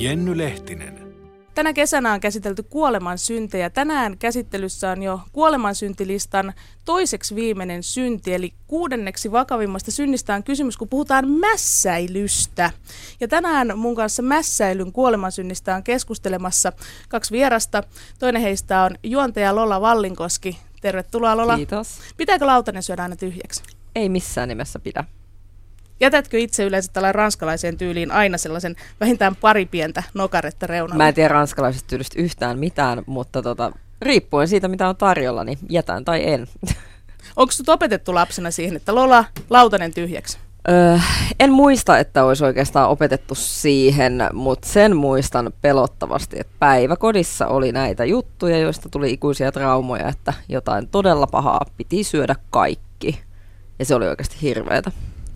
Jenny Lehtinen. Tänä kesänä on käsitelty kuolemansyntejä. Tänään käsittelyssä on jo kuolemansyntilistan toiseksi viimeinen synti, eli 6. vakavimmasta synnistä on kysymys, kun puhutaan mässäilystä. Ja tänään mun kanssa mässäilyn kuolemansynnistä on keskustelemassa 2 vierasta. Toinen heistä on juontaja Lola Wallinkoski. Tervetuloa, Lola. Kiitos. Pitääkö lautanen syödä aina tyhjäksi? Ei missään nimessä pidä. Jätätkö itse yleensä tällä ranskalaiseen tyyliin aina sellaisen vähintään pari pientä nokaretta reunalla? Mä en tiedä ranskalaisesta tyylistä yhtään mitään, mutta riippuen siitä, mitä on tarjolla, niin jätän tai en. Onko sut opetettu lapsena siihen, että Lola, lautanen tyhjäksi? En muista, että olisi oikeastaan opetettu siihen, mutta sen muistan pelottavasti, että päiväkodissa oli näitä juttuja, joista tuli ikuisia traumoja, että jotain todella pahaa piti syödä kaikki. Ja se oli oikeasti hirveätä.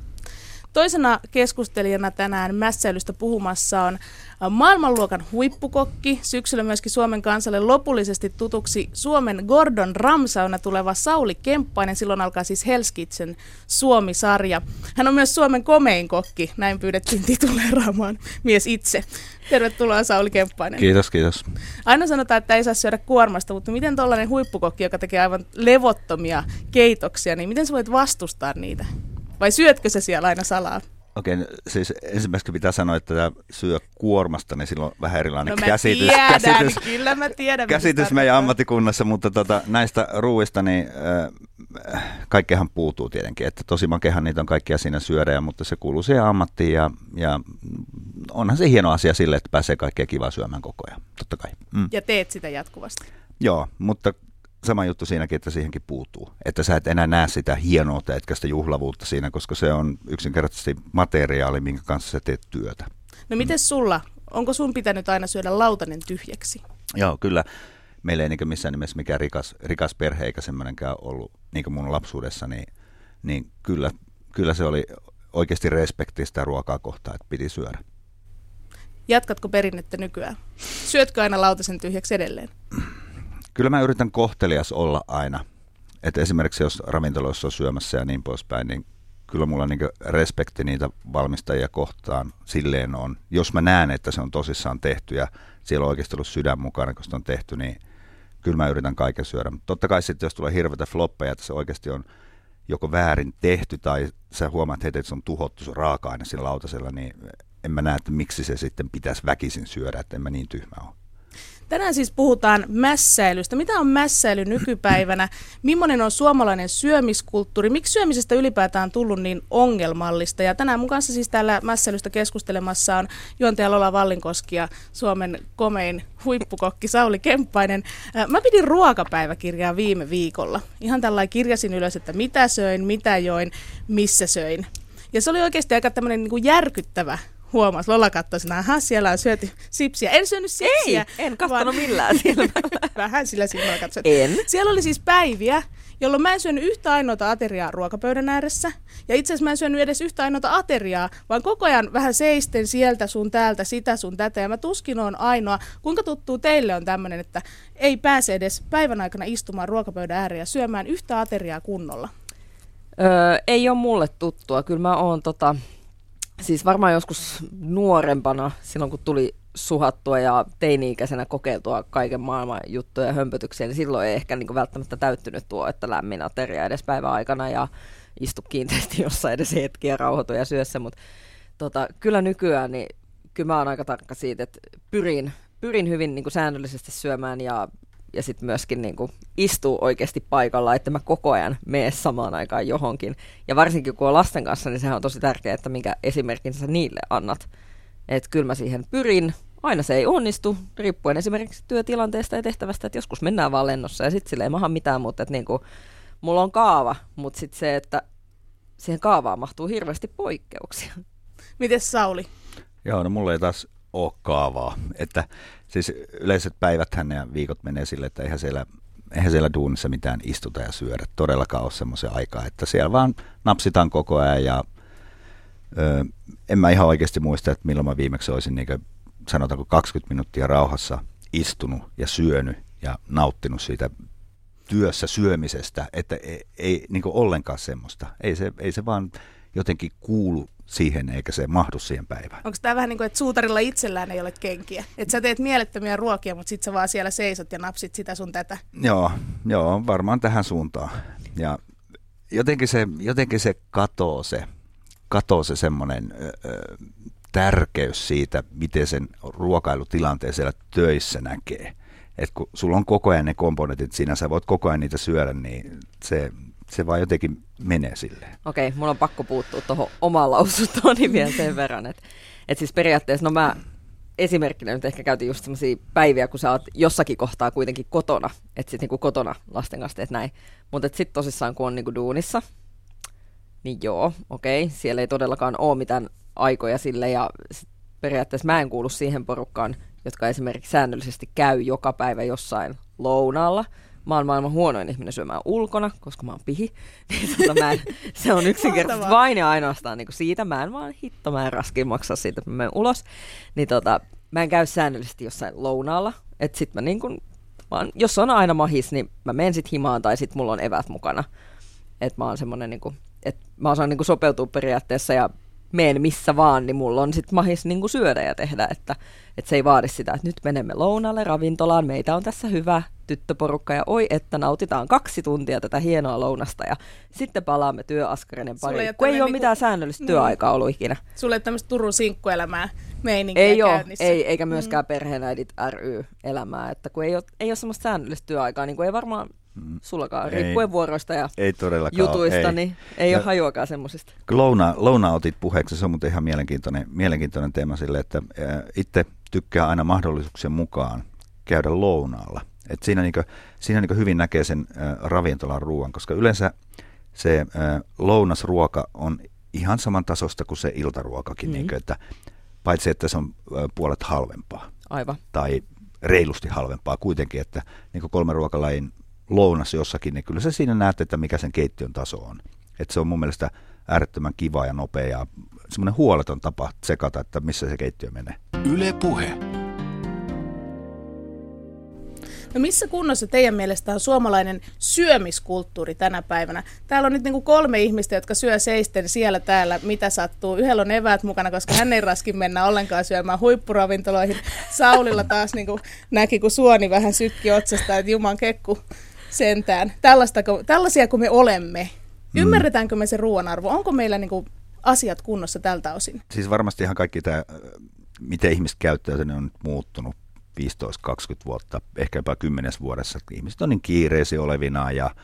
Toisena keskustelijana tänään mässäilystä puhumassa on maailmanluokan huippukokki, syksyllä myöskin Suomen kansalle lopullisesti tutuksi Suomen Gordon Ramsauna tuleva Sauli Kemppainen. Silloin alkaa siis Hell's Kitchen Suomi-sarja. Hän on myös Suomen komein kokki, näin pyydettiin tituleeraamaan mies itse. Tervetuloa, Sauli Kemppainen. Kiitos, kiitos. Aina sanotaan, että ei saa syödä kuormasta, mutta miten tollainen huippukokki, joka tekee aivan levottomia keitoksia, niin miten sä voit vastustaa niitä? Vai syötkö se siellä aina salaa? Okei, siis ensimmäiseksi pitää sanoa, että tämä syö kuormasta, niin silloin on vähän erilainen Kyllä mä tiedän. Käsitys meidän ammattikunnassa, mutta näistä ruuista, niin kaikkeahan puutuu tietenkin. Että tosi makeahan niitä on kaikkia siinä syödä, mutta se kuuluu siihen ammattiin ja onhan se hieno asia sille, että pääsee kaikkea kivaa syömään koko ajan, totta kai. Ja teet sitä jatkuvasti. Joo, mutta sama juttu siinäkin, että siihenkin puutuu. Että sä et enää näe sitä hienoutta, etkä sitä juhlavuutta siinä, koska se on yksinkertaisesti materiaali, minkä kanssa sä teet työtä. No mites sulla? Onko sun pitänyt aina syödä lautanen tyhjäksi? Joo, kyllä. Meillä ei niin missään nimessä mikään rikas perhe eikä semmoinenkään ollut niin kuin mun lapsuudessa, niin kyllä se oli oikeasti respekti sitä ruokaa kohtaan, että piti syödä. Jatkatko perinnettä nykyään? Syötkö aina lautasen tyhjäksi edelleen? Kyllä mä yritän kohtelias olla aina. Että esimerkiksi jos ravintoloissa on syömässä ja niin poispäin, niin kyllä mulla niin respekti niitä valmistajia kohtaan silleen on. Jos mä näen, että se on tosissaan tehty ja siellä on oikeasti ollut sydän mukana, kun se on tehty, niin kyllä mä yritän kaiken syödä. Mutta totta kai sitten, jos tulee hirveätä floppeja, että se oikeasti on joko väärin tehty tai sä huomaat heti, että se on tuhottu se raaka-aine siinä lautasella, niin en mä näe, että miksi se sitten pitäisi väkisin syödä, että en mä niin tyhmä ole. Tänään siis puhutaan mässäilystä. Mitä on mässäily nykypäivänä? Millainen on suomalainen syömiskulttuuri? Miksi syömisestä ylipäätään tullut niin ongelmallista? Ja tänään mun kanssa siis täällä mässäilystä keskustelemassa on juontaja Lola Wallinkoski ja Suomen komein huippukokki Sauli Kemppainen. Mä pidin ruokapäiväkirjaa viime viikolla. Ihan tällainen kirjasin ylös, että mitä söin, mitä join, missä söin. Ja se oli oikeasti aika tämmöinen niin kuin järkyttävä. Huomas, Lola katsoi sinä, siellä on syöty sipsiä. En syönyt sipsiä. Ei, en katsonut millään silmällä. Vähän sillä silmällä katsoin. En. Siellä oli siis päiviä, jolloin mä en syönyt yhtä ainoata ateriaa ruokapöydän ääressä. Ja itse asiassa mä en syönyt edes yhtä ainoata ateriaa, vaan koko ajan vähän seisten sieltä sun täältä, sitä sun tätä. Ja mä tuskin on ainoa. Kuinka tuttuu teille on tämmöinen, että ei pääse edes päivän aikana istumaan ruokapöydän ääreen ja syömään yhtä ateriaa kunnolla? Ei ole mulle tuttua. Kyllä mä oon siis varmaan joskus nuorempana, silloin kun tuli suhattua ja teini-ikäisenä kokeiltua kaiken maailman juttuja ja hömpötyksiä, niin silloin ei ehkä niin välttämättä täyttynyt tuo, että lämmin ateria edes päivän aikana ja istu kiinteästi jossain edes hetki ja rauhoitu ja syö se, mutta kyllä nykyään, niin kyllä mä oon aika tarkka siitä, että pyrin hyvin niin kuin säännöllisesti syömään ja sitten myöskin niin kuin istuu oikeasti paikalla, että mä koko ajan mene samaan aikaan johonkin. Ja varsinkin kun on lasten kanssa, niin sehän on tosi tärkeää, että minkä esimerkin sä niille annat. Että kyllä mä siihen pyrin. Aina se ei onnistu, riippuen esimerkiksi työtilanteesta ja tehtävästä, että joskus mennään vaan lennossa ja sitten sille ei maha mitään, mutta että niin kuin, mulla on kaava, mutta sitten se, että siihen kaavaan mahtuu hirveästi poikkeuksia. Mites Sauli? Joo, no mulla ei taas ole kaavaa. Että siis yleiset päiväthän ja viikot menee sille, että eihän siellä duunissa mitään istuta ja syödä. Todellakaan ole semmoisen aikaa, että siellä vaan napsitaan koko ajan ja en mä ihan oikeasti muista, että milloin mä viimeksi olisin niin kuin, sanotaanko 20 minuuttia rauhassa istunut ja syönyt ja nauttinut siitä työssä syömisestä, että ei niin kuin ollenkaan semmoista. Ei se vaan jotenkin kuulu siihen, eikä se mahdu siihen päivään. Onko tämä vähän niin kuin, että suutarilla itsellään ei ole kenkiä? Että sä teet mielettömiä ruokia, mutta sit sä vaan siellä seisot ja napsit sitä sun tätä. Joo, varmaan tähän suuntaan. Ja jotenkin se katoo se semmoinen tärkeys siitä, miten sen ruokailutilanteen siellä töissä näkee. Että kun sulla on koko ajan ne komponentit siinä, sä voit koko ajan niitä syödä, niin se vaan jotenkin menee silleen. Okei, mun on pakko puuttua tuohon omaan lausuntooni vielä sen verran, että siis periaatteessa, mä esimerkkinä nyt ehkä käytin just sellaisia päiviä, kun sä oot jossakin kohtaa kuitenkin kotona, että sit niinku kotona lasten kanssa teet näin, mutta sitten tosissaan kun on niinku duunissa, niin siellä ei todellakaan ole mitään aikoja sille, ja periaatteessa mä en kuulu siihen porukkaan, jotka esimerkiksi säännöllisesti käy joka päivä jossain lounaalla. Mä oon maailman huonoin ihminen syömään ulkona, koska mä oon pihi. Se on yksinkertaisesti vain ja ainoastaan niin siitä. Mä en raskin maksaa siitä, että mä menen ulos. Niin mä en käy säännöllisesti jossain lounaalla. Et sit mä jos on aina mahis, niin mä menen sit himaan tai sit mulla on eväät mukana. Et mä oon semmonen että mä osaan sopeutua periaatteessa ja meen missä vaan, niin mulla on sit mahis syödä ja tehdä, että se ei vaadi sitä, että nyt menemme lounalle ravintolaan, meitä on tässä hyvä tyttöporukka ja oi, että nautitaan 2 tuntia tätä hienoa lounasta ja sitten palaamme työaskarinen pariin, kun ei ole mitään säännöllistä työaikaa ollut ikinä. Sulle ei tämmöistä Turun sinkkuelämää meininkiä ei käynnissä. Eikä myöskään Perheenäidit ry-elämää, että kun ei ole semmoista säännöllistä työaikaa, niin kuin ei varmaan sullakaan, riippuen vuoroista ja jutuista, niin ei ole hajuakaan semmoisista. Lounaa otit puheeksi, se on muuten ihan mielenkiintoinen teema sille, että itse tykkää aina mahdollisuuksien mukaan käydä lounaalla. Et siinä hyvin näkee sen ravintolan ruoan, koska yleensä se lounasruoka on ihan saman tasosta kuin se iltaruokakin, että paitsi että se on puolet halvempaa. Aivan. Tai reilusti halvempaa kuitenkin, että niin 3 ruokalajin lounas jossakin, niin kyllä se siinä näet, että mikä sen keittiön taso on. Että se on mun mielestä äärettömän kiva ja nopea ja semmoinen huoleton tapa tsekata, että missä se keittiö menee. Yle Puhe. No missä kunnossa teidän mielestä on suomalainen syömiskulttuuri tänä päivänä? Täällä on nyt 3 ihmistä, jotka syö seisten siellä täällä, mitä sattuu. Yhdellä on eväät mukana, koska hän ei raski mennä ollenkaan syömään huippuravintoloihin. Saulilla taas näki, kun suoni vähän sykki otsasta, että juman kekku sentään. Tällaisia kuin me olemme. Ymmärretäänkö me se ruoan arvo? Onko meillä asiat kunnossa tältä osin? Siis varmasti ihan kaikki tämä, miten ihmiset käyttäytyy, on nyt muuttunut 15-20 vuotta, ehkä jopa 10 vuodessa. Ihmiset on niin kiireisiä olevinaan ja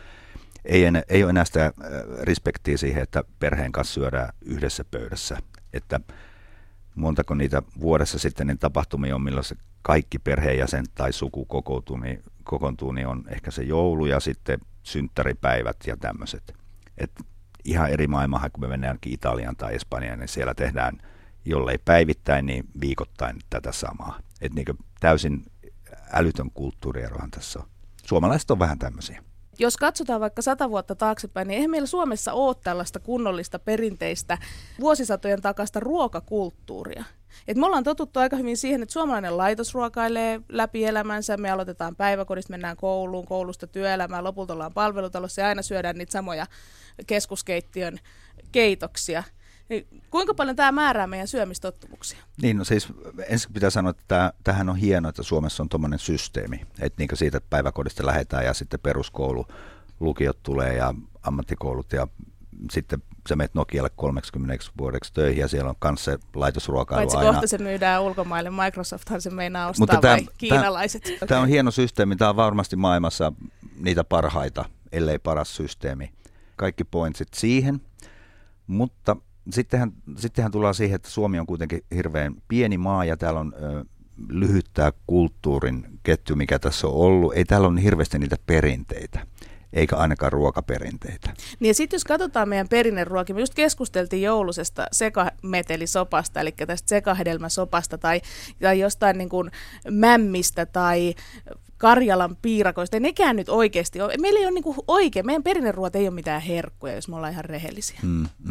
ei ole enää sitä respektiä siihen, että perheen kanssa syödään yhdessä pöydässä. Että montako niitä vuodessa sitten niin tapahtumia on, milloin se kaikki perheenjäsen tai suku kokoontuu, niin on ehkä se joulu ja sitten synttäripäivät ja tämmöiset. Et ihan eri maailmaa, kun me mennäänkin Italiaan tai Espanjaan, niin siellä tehdään, jollei päivittäin, niin viikoittain tätä samaa. Että täysin älytön kulttuurierohan tässä on. Suomalaiset on vähän tämmöisiä. Jos katsotaan vaikka 100 vuotta taaksepäin, niin eihän meillä Suomessa ole tällaista kunnollista perinteistä vuosisatojen takaista ruokakulttuuria. Et me ollaan totuttu aika hyvin siihen, että suomalainen laitos ruokailee läpi elämänsä, me aloitetaan päiväkodista, mennään kouluun, koulusta työelämään, lopulta ollaan palvelutalossa ja aina syödään niitä samoja keskuskeittiön keitoksia. Kuinka paljon tämä määrää meidän syömistottumuksia? Niin, no siis ensin pitää sanoa, että tämähän on hienoa, että Suomessa on tuommoinen systeemi, että niin siitä päiväkodista lähdetään ja sitten peruskoulu, lukiot tulee ja ammattikoulut ja sitten sä menet Nokialle 30 vuodeksi töihin ja siellä on kanssa se laitosruokailu paitsi aina. Kohta se myydään ulkomaille, Microsofthan se meinaa ostaa vai kiinalaiset? Tämä on hieno systeemi, tämä on varmasti maailmassa niitä parhaita, ellei paras systeemi. Kaikki pointsit siihen, mutta sittenhän tullaan siihen, että Suomi on kuitenkin hirveän pieni maa ja täällä on lyhyttää kulttuurin ketju, mikä tässä on ollut. Ei täällä ole hirveästi niitä perinteitä, eikä ainakaan ruokaperinteitä. Niin ja sitten jos katsotaan meidän perinneruokia, me just keskusteltiin joulusesta sekametelisopasta, eli tästä sekahedelmäsopasta tai jostain niin kuin mämmistä tai Karjalan piirakoista, ei nekään nyt oikeasti ole. Meillä ei ole niinku oikein, meidän perinneruoat ei ole mitään herkkuja, jos me ollaan ihan rehellisiä.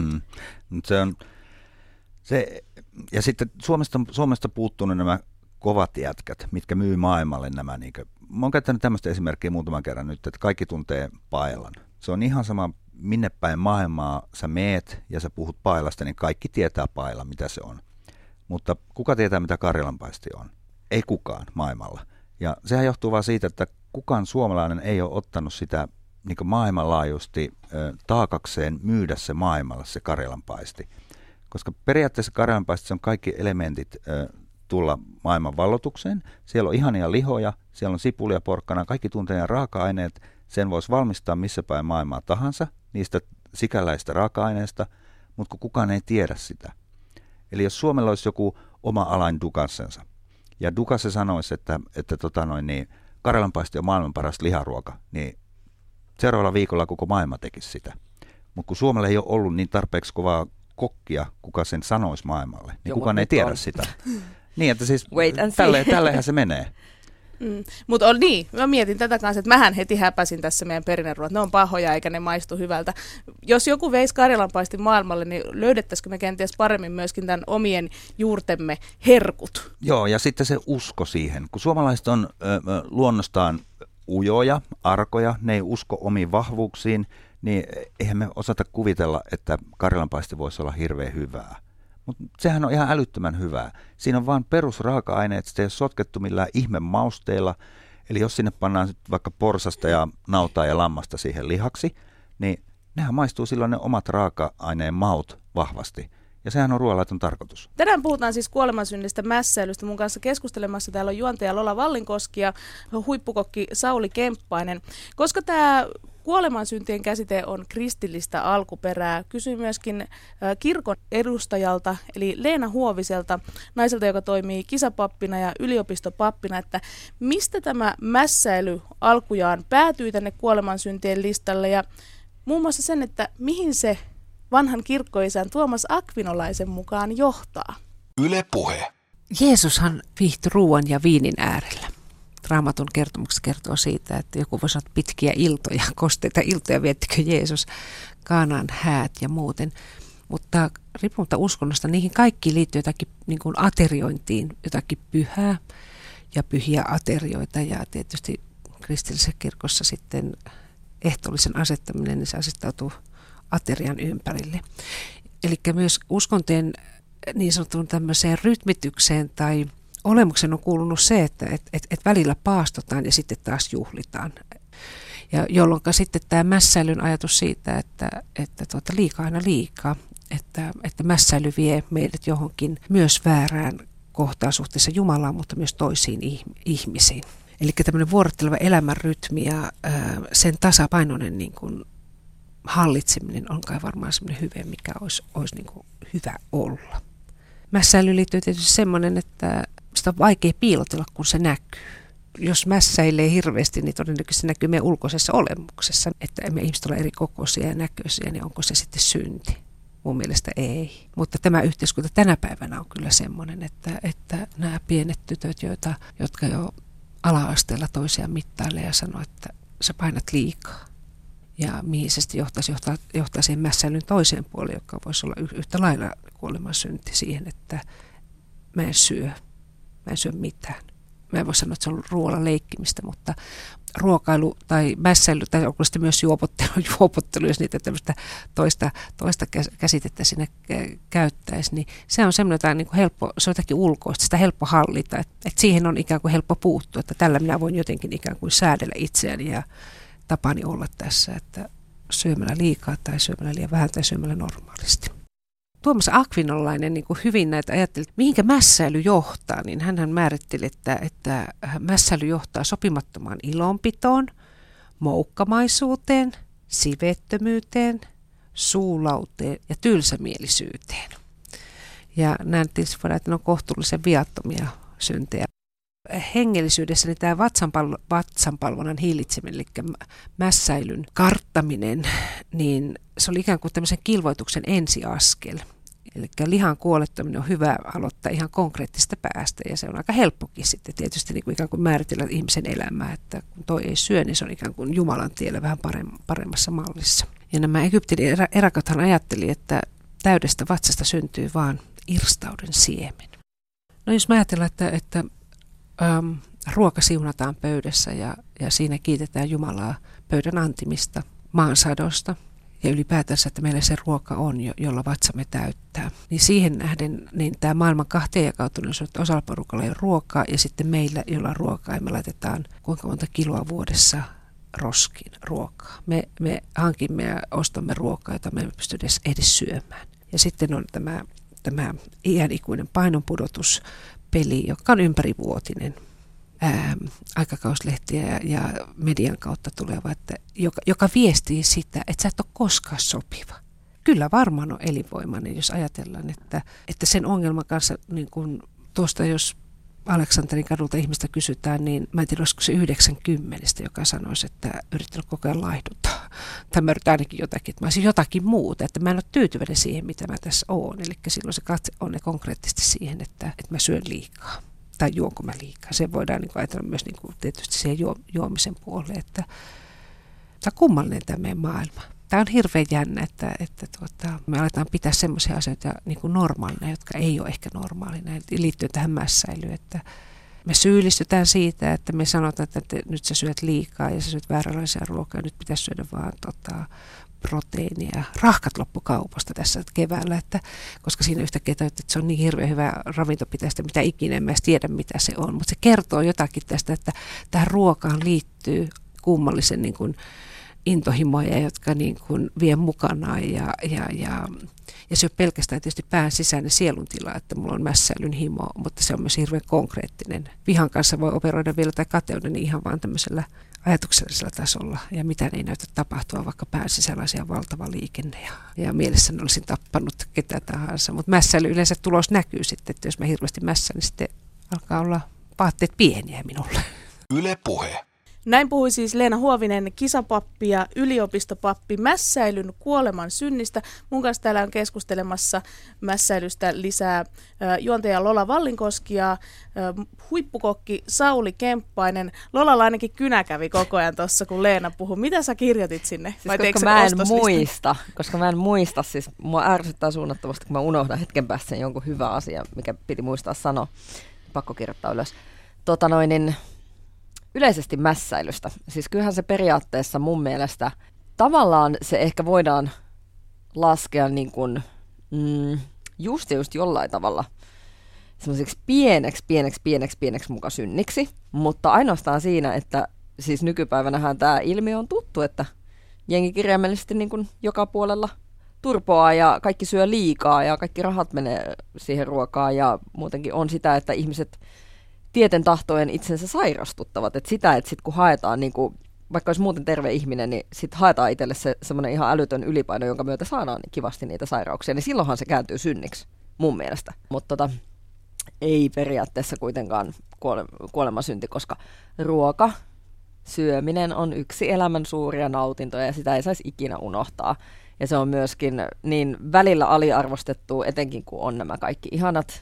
Ja sitten Suomesta puuttuu nämä kovat jätkät, mitkä myy maailmalle nämä. Mä oon käyttänyt tämmöistä esimerkkiä muutaman kerran nyt, että kaikki tuntee paelan. Se on ihan sama, minne päin maailmaa sä meet ja sä puhut paelasta, niin kaikki tietää paella, mitä se on. Mutta kuka tietää, mitä karjalanpaisti on? Ei kukaan maailmalla. Ja sehän johtuu vaan siitä, että kukaan suomalainen ei ole ottanut sitä niin maailmanlaajuisesti taakakseen myydä se maailmalle, se karjalanpaisti. Koska periaatteessa karjalanpaistissa on kaikki elementit tulla maailman vallotukseen. Siellä on ihania lihoja, siellä on sipulia, porkkana, kaikki tunteja raaka-aineet. Sen voisi valmistaa missä päin maailmaa tahansa, niistä sikäläistä raaka-aineista, mutta kun kukaan ei tiedä sitä. Eli jos Suomella olisi joku oma alain Dukassensa, ja Dukasse sanoisi, että karjalanpaisti on maailman paras liharuoka, niin seuraavalla viikolla koko maailma tekisi sitä. Mutta kun Suomella ei ole ollut niin tarpeeksi kovaa kokkia, kuka sen sanoisi maailmalle, niin kukaan ei tiedä sitä. Niin, että siis tälleenhän se menee. Mutta niin, mä mietin tätä kanssa, että mähän heti häpäsin tässä meidän perinneruoat. Ne on pahoja eikä ne maistu hyvältä. Jos joku veisi karjalanpaistin maailmalle, niin löydettäisikö me kenties paremmin myöskin tämän omien juurtemme herkut? Joo, ja sitten se usko siihen. Kun suomalaiset on luonnostaan ujoja, arkoja, ne ei usko omiin vahvuuksiin, niin eihän me osata kuvitella, että karjalanpaisti voisi olla hirveän hyvää. Mutta sehän on ihan älyttömän hyvää. Siinä on vain perusraaka-aineet, sitä ei ole sotkettu millään ihme mausteilla. Eli jos sinne pannaan vaikka porsasta ja nautaa ja lammasta siihen lihaksi, niin nehän maistuu silloin ne omat raaka-aineen maut vahvasti. Ja sehän on ruoanlaiton tarkoitus. Tänään puhutaan siis kuolemansynnistä mässäilystä. Mun kanssa keskustelemassa täällä on juontaja Lola Vallinkoski ja huippukokki Sauli Kemppainen. Koska tämä kuolemansyntien käsite on kristillistä alkuperää, kysyin myöskin kirkon edustajalta, eli Leena Huoviselta, naiselta, joka toimii kisapappina ja yliopistopappina, että mistä tämä mässäily alkujaan päätyi tänne kuolemansyntien listalle ja muun muassa sen, että mihin se vanhan kirkkoisän Tuomas Akvinolaisen mukaan johtaa. Yle Puhe. Jeesushan viihtyi ruoan ja viinin äärellä. Raamatun kertomuksessa kertoo siitä, että joku voi sanoa pitkiä iltoja, kosteita iltoja viettikö Jeesus, Kaanaan häät ja muuten. Mutta riippumatta uskonnosta, niihin kaikkiin liittyy jotakin niin kuin ateriointiin, jotakin pyhää ja pyhiä aterioita. Ja tietysti kristillisessä kirkossa sitten ehtoollisen asettaminen, niin se asettautuu aterian ympärille. Eli myös uskontojen niin sanottuun tämmöiseen rytmitykseen tai olemuksen on kuulunut se, että välillä paastotaan ja sitten taas juhlitaan. Ja jolloin sitten tämä mässäilyn ajatus siitä, että liikaa aina liikaa, että mässäily vie meidät johonkin myös väärään kohtaan suhteessa Jumalaan, mutta myös toisiin ihmisiin. Eli tämmöinen vuorotteleva elämänrytmi ja sen tasapainoinen niin kuin hallitseminen on kai varmaan semmoinen hyve, mikä olisi niin kuin hyvä olla. Mässäilyyn liittyy tietysti semmoinen, että sitä on vaikea piilotella, kun se näkyy. Jos mässäilee hirveästi, niin todennäköisesti se näkyy meidän ulkoisessa olemuksessa. Että me ihmiset ole eri kokoisia ja näköisiä, niin onko se sitten synti? Mun mielestä ei. Mutta tämä yhteiskunta tänä päivänä on kyllä semmoinen, että nämä pienet tytöt, jotka jo ala-asteella toisiaan mittailee ja sanoo, että sä painat liikaa. Ja mihin se sitten johtaa siihen mässäilyn toiseen puoleen, joka voisi olla yhtä lailla kuolemansynti siihen, että mä en syö mitään. Mä en voi sanoa, että se on ruoalla leikkimistä, mutta ruokailu tai mässäily, tai onko sitten myös juopottelu, jos niitä tämmöistä toista käsitettä sinne käyttäisi, niin se on semmoinen niin kuin helppo, se on jotakin ulkoista, sitä helppo hallita, että siihen on ikään kuin helppo puuttua, että tällä minä voin jotenkin ikään kuin säädellä itseäni ja tapani olla tässä, että syömällä liikaa tai syömällä liian vähän tai syömällä normaalisti. Tuomas Akvinolainen niin kuin hyvin näitä ajatteli, että mihinkä mässäily johtaa, niin hän määritteli, että mässäily johtaa sopimattomaan ilonpitoon, moukkamaisuuteen, sivettömyyteen, suulauteen ja tylsämielisyyteen. Ja nämä tietysti voidaan, että ne on kohtuullisen viattomia syntejä. Hengellisyydessä niin tämä vatsanpalvonnan hillitseminen, eli mässäilyn karttaminen, niin se oli ikään kuin tämmöisen kilvoituksen ensiaskel. Eli lihan kuolettaminen on hyvä aloittaa ihan konkreettista päästä, ja se on aika helppokin sitten tietysti niin kuin ikään kuin määritellä ihmisen elämää, että kun toi ei syö, niin se on ikään kuin Jumalan tiellä vähän paremmassa mallissa. Ja nämä Egyptin erakathan ajatteli, että täydestä vatsasta syntyy vaan irstauden siemen. No jos mä ajatellaan, että ruoka siunataan pöydässä ja siinä kiitetään Jumalaa pöydän antimista, maansadosta ja ylipäätänsä, että meillä se ruoka on, jolla vatsamme täyttää. Niin siihen nähden niin tämä maailman kahteen jakautuneisuus, että osalla porukalla ei ole ruokaa ja sitten meillä, jolla on ruokaa, ja me laitetaan kuinka monta kiloa vuodessa roskiin ruokaa. Me hankimme ja ostamme ruokaa, jota me emme pysty edes syömään. Ja sitten on tämä iänikuinen painonpudotuspeli, joka on ympärivuotinen. Aikakauslehtiä ja median kautta tuleva, että joka viestii sitä, että sä et ole koskaan sopiva. Kyllä varmaan on elinvoimainen, jos ajatellaan, että sen ongelman kanssa, niin kun tuosta jos Aleksanterin kadulta ihmistä kysytään, niin mä en tiedä, olisiko se 90, joka sanoisi, että yrittänyt koko ajan laihduttaa. Tai mä yritän ainakin jotakin, että mä olisin jotakin muuta, että mä en ole tyytyväinen siihen, mitä mä tässä oon. Eli silloin se katse on konkreettisesti siihen, että mä syön liikaa. Tai juonko mä liikaa. Se voidaan niin kuin ajatella myös niin kuin tietysti siihen juomisen puolelle, että tämä on kummallinen tämä meidän maailma. Tämä on hirveän jännä, että me aletaan pitää semmoisia asioita niin kuin normaalina, jotka ei ole ehkä normaalina. Liittyen tähän mässäilyyn, että me syyllistytään siitä, että me sanotaan, että nyt sä syöt liikaa ja sä syöt vääränlaisia ruokaa ja nyt pitäisi syödä vaan proteiinia. Rahkat loppu kaupasta tässä keväällä, koska siinä yhtäkkiä että se on niin hirveän hyvä ravintopiteistä, mitä ikinä en mä tiedä, mitä se on. Mutta se kertoo jotakin tästä, että tähän ruokaan liittyy kummallisen niin kuin intohimoja, jotka niin kuin vie mukanaan ja se on pelkästään tietysti pään sisäinen sielun-tila, että mulla on mässäilyn himo, mutta se on myös hirveän konkreettinen. Vihan kanssa voi operoida vielä tai kateuden niin ihan vaan tämmöisellä ajatuksellisella tasolla ja mitään ei näytä tapahtua, vaikka pään sisällä on valtava liikenne ja mielessäni olisin tappanut ketä tahansa, mutta mässäily yleensä tulos näkyy sitten, että jos mä hirveästi mässään, niin sitten alkaa olla vaatteet pieniä minulle. Yle Puhe. Näin puhui siis Leena Huovinen, kisapappi ja yliopistopappi mässäilyn kuoleman synnistä. Mun kanssa täällä on keskustelemassa mässäilystä lisää juontaja Lola Vallinkoski ja huippukokki Sauli Kemppainen. Lolalla ainakin kynä kävi koko ajan tuossa, kun Leena puhui. Mitä sä kirjoitit sinne? Siis koska mä en muista, siis mua ärsyttää suunnattomasti, kun mä unohdan hetken päästä sen jonkun hyvä asia, mikä piti muistaa sanoa. Pakko kirjoittaa ylös. Yleisesti mässäilystä. Siis kyllähän se periaatteessa mun mielestä tavallaan se ehkä voidaan laskea niin kuin, just jollain tavalla semmoiseksi pieneksi muka synniksi, mutta ainoastaan siinä, että siis nykypäivänähän tämä ilmiö on tuttu, että jengi kirjaimellisesti niin kuin joka puolella turpoaa ja kaikki syö liikaa ja kaikki rahat menee siihen ruokaan ja muutenkin on sitä, että ihmiset tieten tahtoen itsensä sairastuttavat. Että sitä, että sit kun haetaan, niin kuin, vaikka olisi muuten terve ihminen, niin sitten haetaan itselle se semmoinen ihan älytön ylipaino, jonka myötä saadaan kivasti niitä sairauksia, niin silloinhan se kääntyy synniksi mun mielestä. Mutta ei periaatteessa kuitenkaan kuolemasynti, koska ruoka, syöminen on yksi elämän suuria nautintoja ja sitä ei saisi ikinä unohtaa. Ja se on myöskin niin välillä aliarvostettu, etenkin kun on nämä kaikki ihanat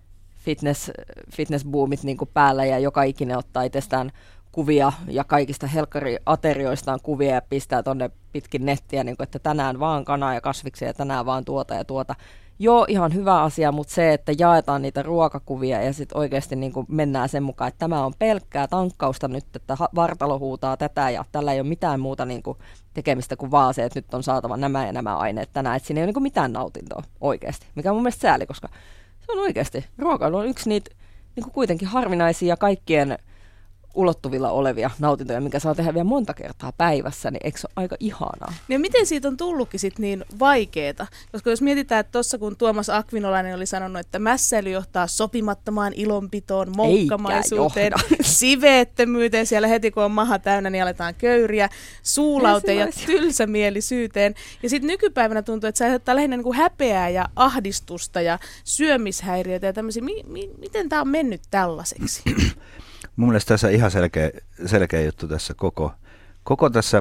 fitnessboomit niin kuin päällä ja joka ikinen ottaa itsestään kuvia ja kaikista helkkariaterioistaan kuvia ja pistää tonne pitkin nettiä, niin kuin, että tänään vaan kanaa ja kasviksia ja tänään vaan tuota ja tuota. Joo, ihan hyvä asia, mutta se, että jaetaan niitä ruokakuvia ja sitten oikeasti niin kuin mennään sen mukaan, että tämä on pelkkää tankkausta nyt, että vartalo huutaa tätä ja tällä ei ole mitään muuta niin kuin tekemistä kuin vaan se, että nyt on saatava nämä ja nämä aineet tänään, että siinä ei ole niin kuin mitään nautintoa oikeasti, mikä on mun mielestä sääli, koska se on oikeasti. Ruokailu on yksi niitä niin kuin kuitenkin harvinaisia kaikkien ulottuvilla olevia nautintoja, minkä saa tehdä vielä monta kertaa päivässä, niin eikö se ole aika ihanaa? Ja miten siitä on tullutkin sit niin vaikeeta? Koska jos mietitään, että tuossa kun Tuomas Akvinolainen oli sanonut, että mässäily johtaa sopimattomaan ilonpitoon, moukkamaisuuteen, siveettömyyteen, siellä heti kun on maha täynnä, niin aletaan köyriä, suulauteen ja tylsämielisyyteen. Ja sitten nykypäivänä tuntuu, että se aiheuttaa lähinnä niin kuin häpeää ja ahdistusta ja syömishäiriöitä ja tämmöisiä. Miten tämä on mennyt tällaiseksi? Mun mielestä tässä ihan selkeä juttu tässä koko tässä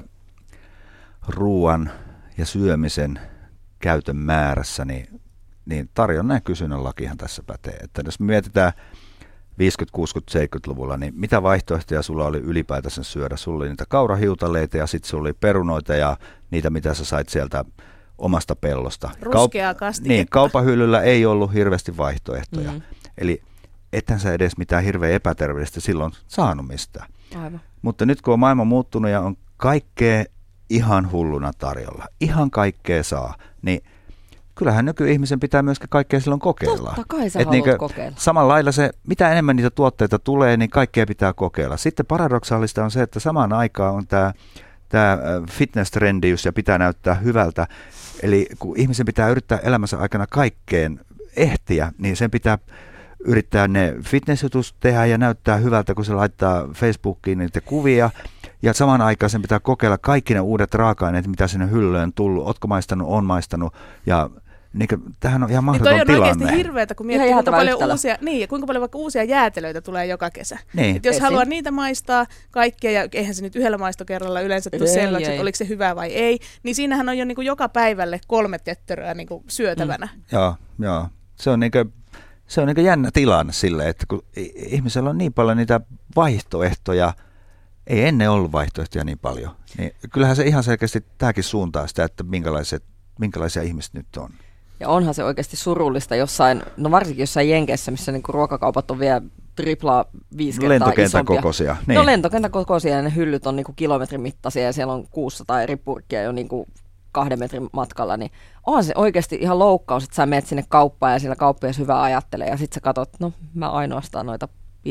ruoan ja syömisen käytön määrässä, niin tarjonnan ja kysynnän lakihan tässä pätee. Että jos me mietitään 50-, 60-, 70-luvulla, niin mitä vaihtoehtoja sulla oli ylipäätänsä syödä? Sulla oli niitä kaurahiutaleita ja sitten sulla oli perunoita ja niitä, mitä sä sait sieltä omasta pellosta. Ruskeaa kastiketta. Niin, kaupahyllyllä ei ollut hirveästi vaihtoehtoja. Eli ethän sä edes mitään hirveän epäterveellistä silloin saanut mistään. Aivan. Mutta nyt kun on maailma muuttunut ja on kaikkea ihan hulluna tarjolla. Ihan kaikkea saa. Niin kyllähän nykyihmisen pitää myöskin kaikkea silloin kokeilla. Totta kai sä haluat kokeilla. Samalla lailla se, mitä enemmän niitä tuotteita tulee, niin kaikkea pitää kokeilla. Sitten paradoksaalista on se, että samaan aikaan on tämä fitness-trendiys ja pitää näyttää hyvältä. Eli kun ihmisen pitää yrittää elämänsä aikana kaikkeen ehtiä, niin sen pitää yrittää ne fitness-jutus tehdä ja näyttää hyvältä, kun se laittaa Facebookiin niitä kuvia. Ja samaan aikaan sen pitää kokeilla kaikki ne uudet raaka-aineet, mitä sinne hyllyyn tullut. Ootko maistanut, on maistanut. Ja niin tämähän on ihan mahdoton tilanne. Toi on oikeasti hirveätä, kun miettii, kuinka paljon vaikka uusia jäätelöitä tulee joka kesä. Niin. Jos haluaa niitä maistaa kaikkea, ja eihän se nyt yhdellä maistokerralla yleensä tule selväksi, että oliko se hyvä vai ei, niin siinähän on jo niin kuin joka päivälle 3 tötteröä niin kuin syötävänä. Joo. Se on niin kuin jännä tilanne silleen, että kun ihmisellä on niin paljon niitä vaihtoehtoja, ei ennen ollut vaihtoehtoja niin paljon, niin kyllähän se ihan selkeästi tämäkin suuntaa sitä, että minkälaisia ihmiset nyt on. Ja onhan se oikeasti surullista jossain, no varsinkin jossain Jenkeissä, missä niinku ruokakaupat on vielä 5 kertaa isompia. Kokoisia. Niin. No lentokentän kokoisia ja ne hyllyt on niinku kilometrin mittaisia ja siellä on 600 eri purkkia jo niinku 2 metrin matkalla, niin onhan se oikeasti ihan loukkaus, että sä menet sinne kauppaan ja siellä kauppias hyvä ajattelee ja sit sä katsot, no mä ainoastaan noita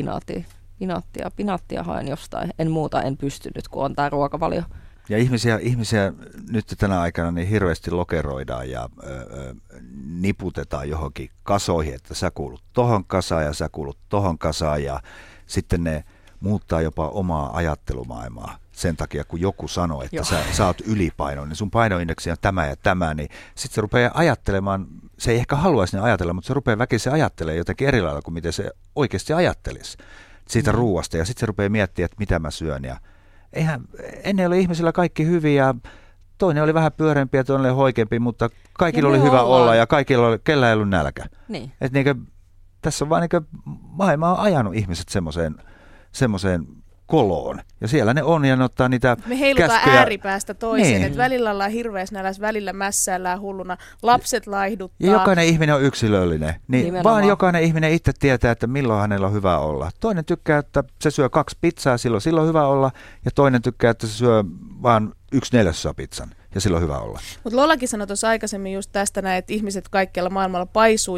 pinaattia haen jostain, en pysty nyt, kun on tää ruokavalio. Ja ihmisiä nyt tänä aikana niin hirveästi lokeroidaan ja niputetaan johonkin kasoihin, että sä kuulut tohon kasaan ja sä kuulut tohon kasaan ja sitten ne muuttaa jopa omaa ajattelumaailmaa sen takia, kun joku sanoo, että sä oot ylipainoinen, niin sun painoindeksi on tämä ja tämä, niin sitten se rupeaa ajattelemaan, se ei ehkä haluaisi ne ajatella, mutta se rupeaa väkisin ajattelemaan jotenkin eri lailla kuin miten se oikeasti ajattelisi siitä ruuasta ja sitten se rupeaa miettimään, että mitä mä syön ja ennen oli ihmisillä kaikki hyviä, toinen oli vähän pyöreämpi ja toinen oli hoikeampi, mutta kaikilla oli hyvä olla ja kellä ei ollut nälkä. Niin. Tässä on vaan maailma on ajanut ihmiset semmoiseen koloon. Ja siellä ne on ja ne ottaa niitä me heilutaan käskyjä ääripäästä toiseen, niin. Että välillä ollaan hirveässä nälässä, välillä mässäillään hulluna, lapset laihduttaa. Ja jokainen ihminen on yksilöllinen. Niin vaan jokainen ihminen itse tietää, että milloin hänellä on hyvä olla. Toinen tykkää, että se syö 2 pizzaa, silloin on hyvä olla. Ja toinen tykkää, että se syö vaan 1/4 pizzan. Ja silloin on hyvä olla. Mutta Lollakin sanoi tuossa aikaisemmin just tästä näin, että ihmiset kaikkialla maailmalla paisuu.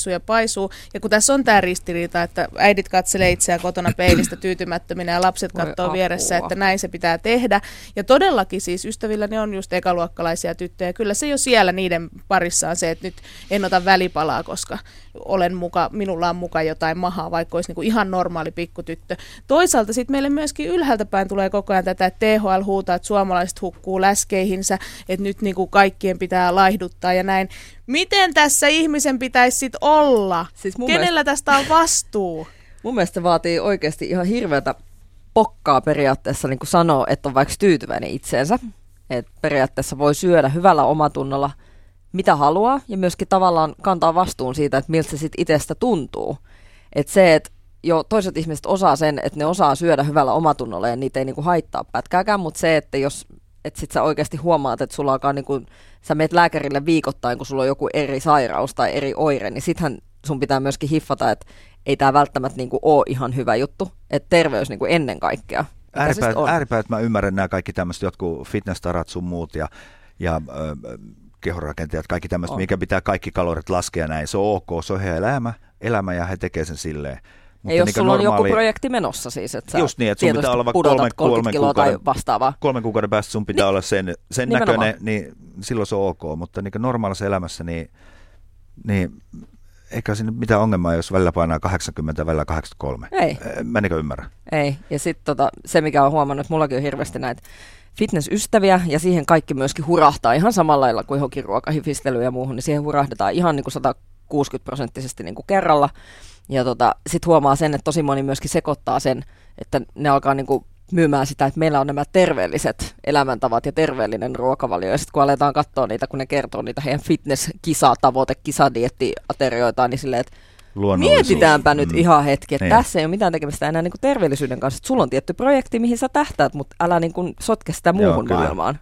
Ja kun tässä on tämä ristiriita, että äidit katselee itseään kotona peilistä tyytymättöminä ja lapset katsoo vieressä, että näin se pitää tehdä. Ja todellakin siis ystävilläni on just ekaluokkalaisia tyttöjä. Kyllä se jo siellä niiden parissa on se, että nyt en ota välipalaa, koska minulla on muka jotain mahaa, vaikka olisi niinku ihan normaali pikkutyttö. Toisaalta sitten meille myöskin ylhäältä päin tulee koko ajan tätä, että THL huutaa, että suomalaiset hukkuu läskeihinsä, että nyt niinku kaikkien pitää laihduttaa ja näin. Miten tässä ihmisen pitäisi sitten olla? Siis kenellä tästä on vastuu? Mun mielestä se vaatii oikeasti ihan hirveätä pokkaa periaatteessa niin kuin sanoa, että on vaikka tyytyväinen itseensä. Että periaatteessa voi syödä hyvällä omatunnolla mitä haluaa ja myöskin tavallaan kantaa vastuun siitä, että miltä se sitten itsestä tuntuu. Että se, että jo toiset ihmiset osaa sen, että ne osaa syödä hyvällä omatunnolla ja niitä ei niinku haittaa pätkääkään, mutta se, että jos sit sä oikeasti huomaat, että sulla alkaa niinku, sä meet lääkärille viikoittain, kun sulla on joku eri sairaus tai eri oire, niin sittenhän sun pitää myöskin hiffata, että ei tää välttämättä niinku ole ihan hyvä juttu, että terveys niinku ennen kaikkea. Ääripäät mä ymmärrän nämä kaikki tämmöiset jotkut fitness-tarat sun muut ja kehorakentajat, kaikki tämmöiset, mikä pitää kaikki kalorit laskea näin. Se on ok, se on heidän elämä ja he tekee sen silleen. Mutta jos sulla on joku projekti menossa siis, että sä just niin, että sun pitää olla vaikka 3 kiloa tai vastaavaa. 3 kuukauden päästä sun pitää olla sen näköinen, niin silloin se on ok. Mutta niin normaalissa elämässä, niin eikä siinä mitään ongelmaa, jos välillä painaa 80, välillä 83. Ei. Mä ymmärrän. Ei. Ja sitten se, mikä on huomannut, että mullakin on hirveästi näitä fitnessystäviä, ja siihen kaikki myöskin hurahtaa ihan samalla lailla kuin johonkin ruokahifistelyyn ja muuhun, niin siihen hurahdetaan ihan niin kuin 160% niin kuin kerralla. Ja sitten huomaa sen, että tosi moni myöskin sekoittaa sen, että ne alkaa niin kuin myymään sitä, että meillä on nämä terveelliset elämäntavat ja terveellinen ruokavalio. Ja sitten kun aletaan katsoa niitä, kun ne kertoo niitä heidän kisadieettiaterioitaan, niin silleen, että mietitäänpä nyt ihan hetki, että tässä ei ole mitään tekemistä enää niin kuin terveellisyyden kanssa. Että sulla on tietty projekti, mihin sä tähtäät, mutta älä niin kuin sotke sitä muuhun maailmaan.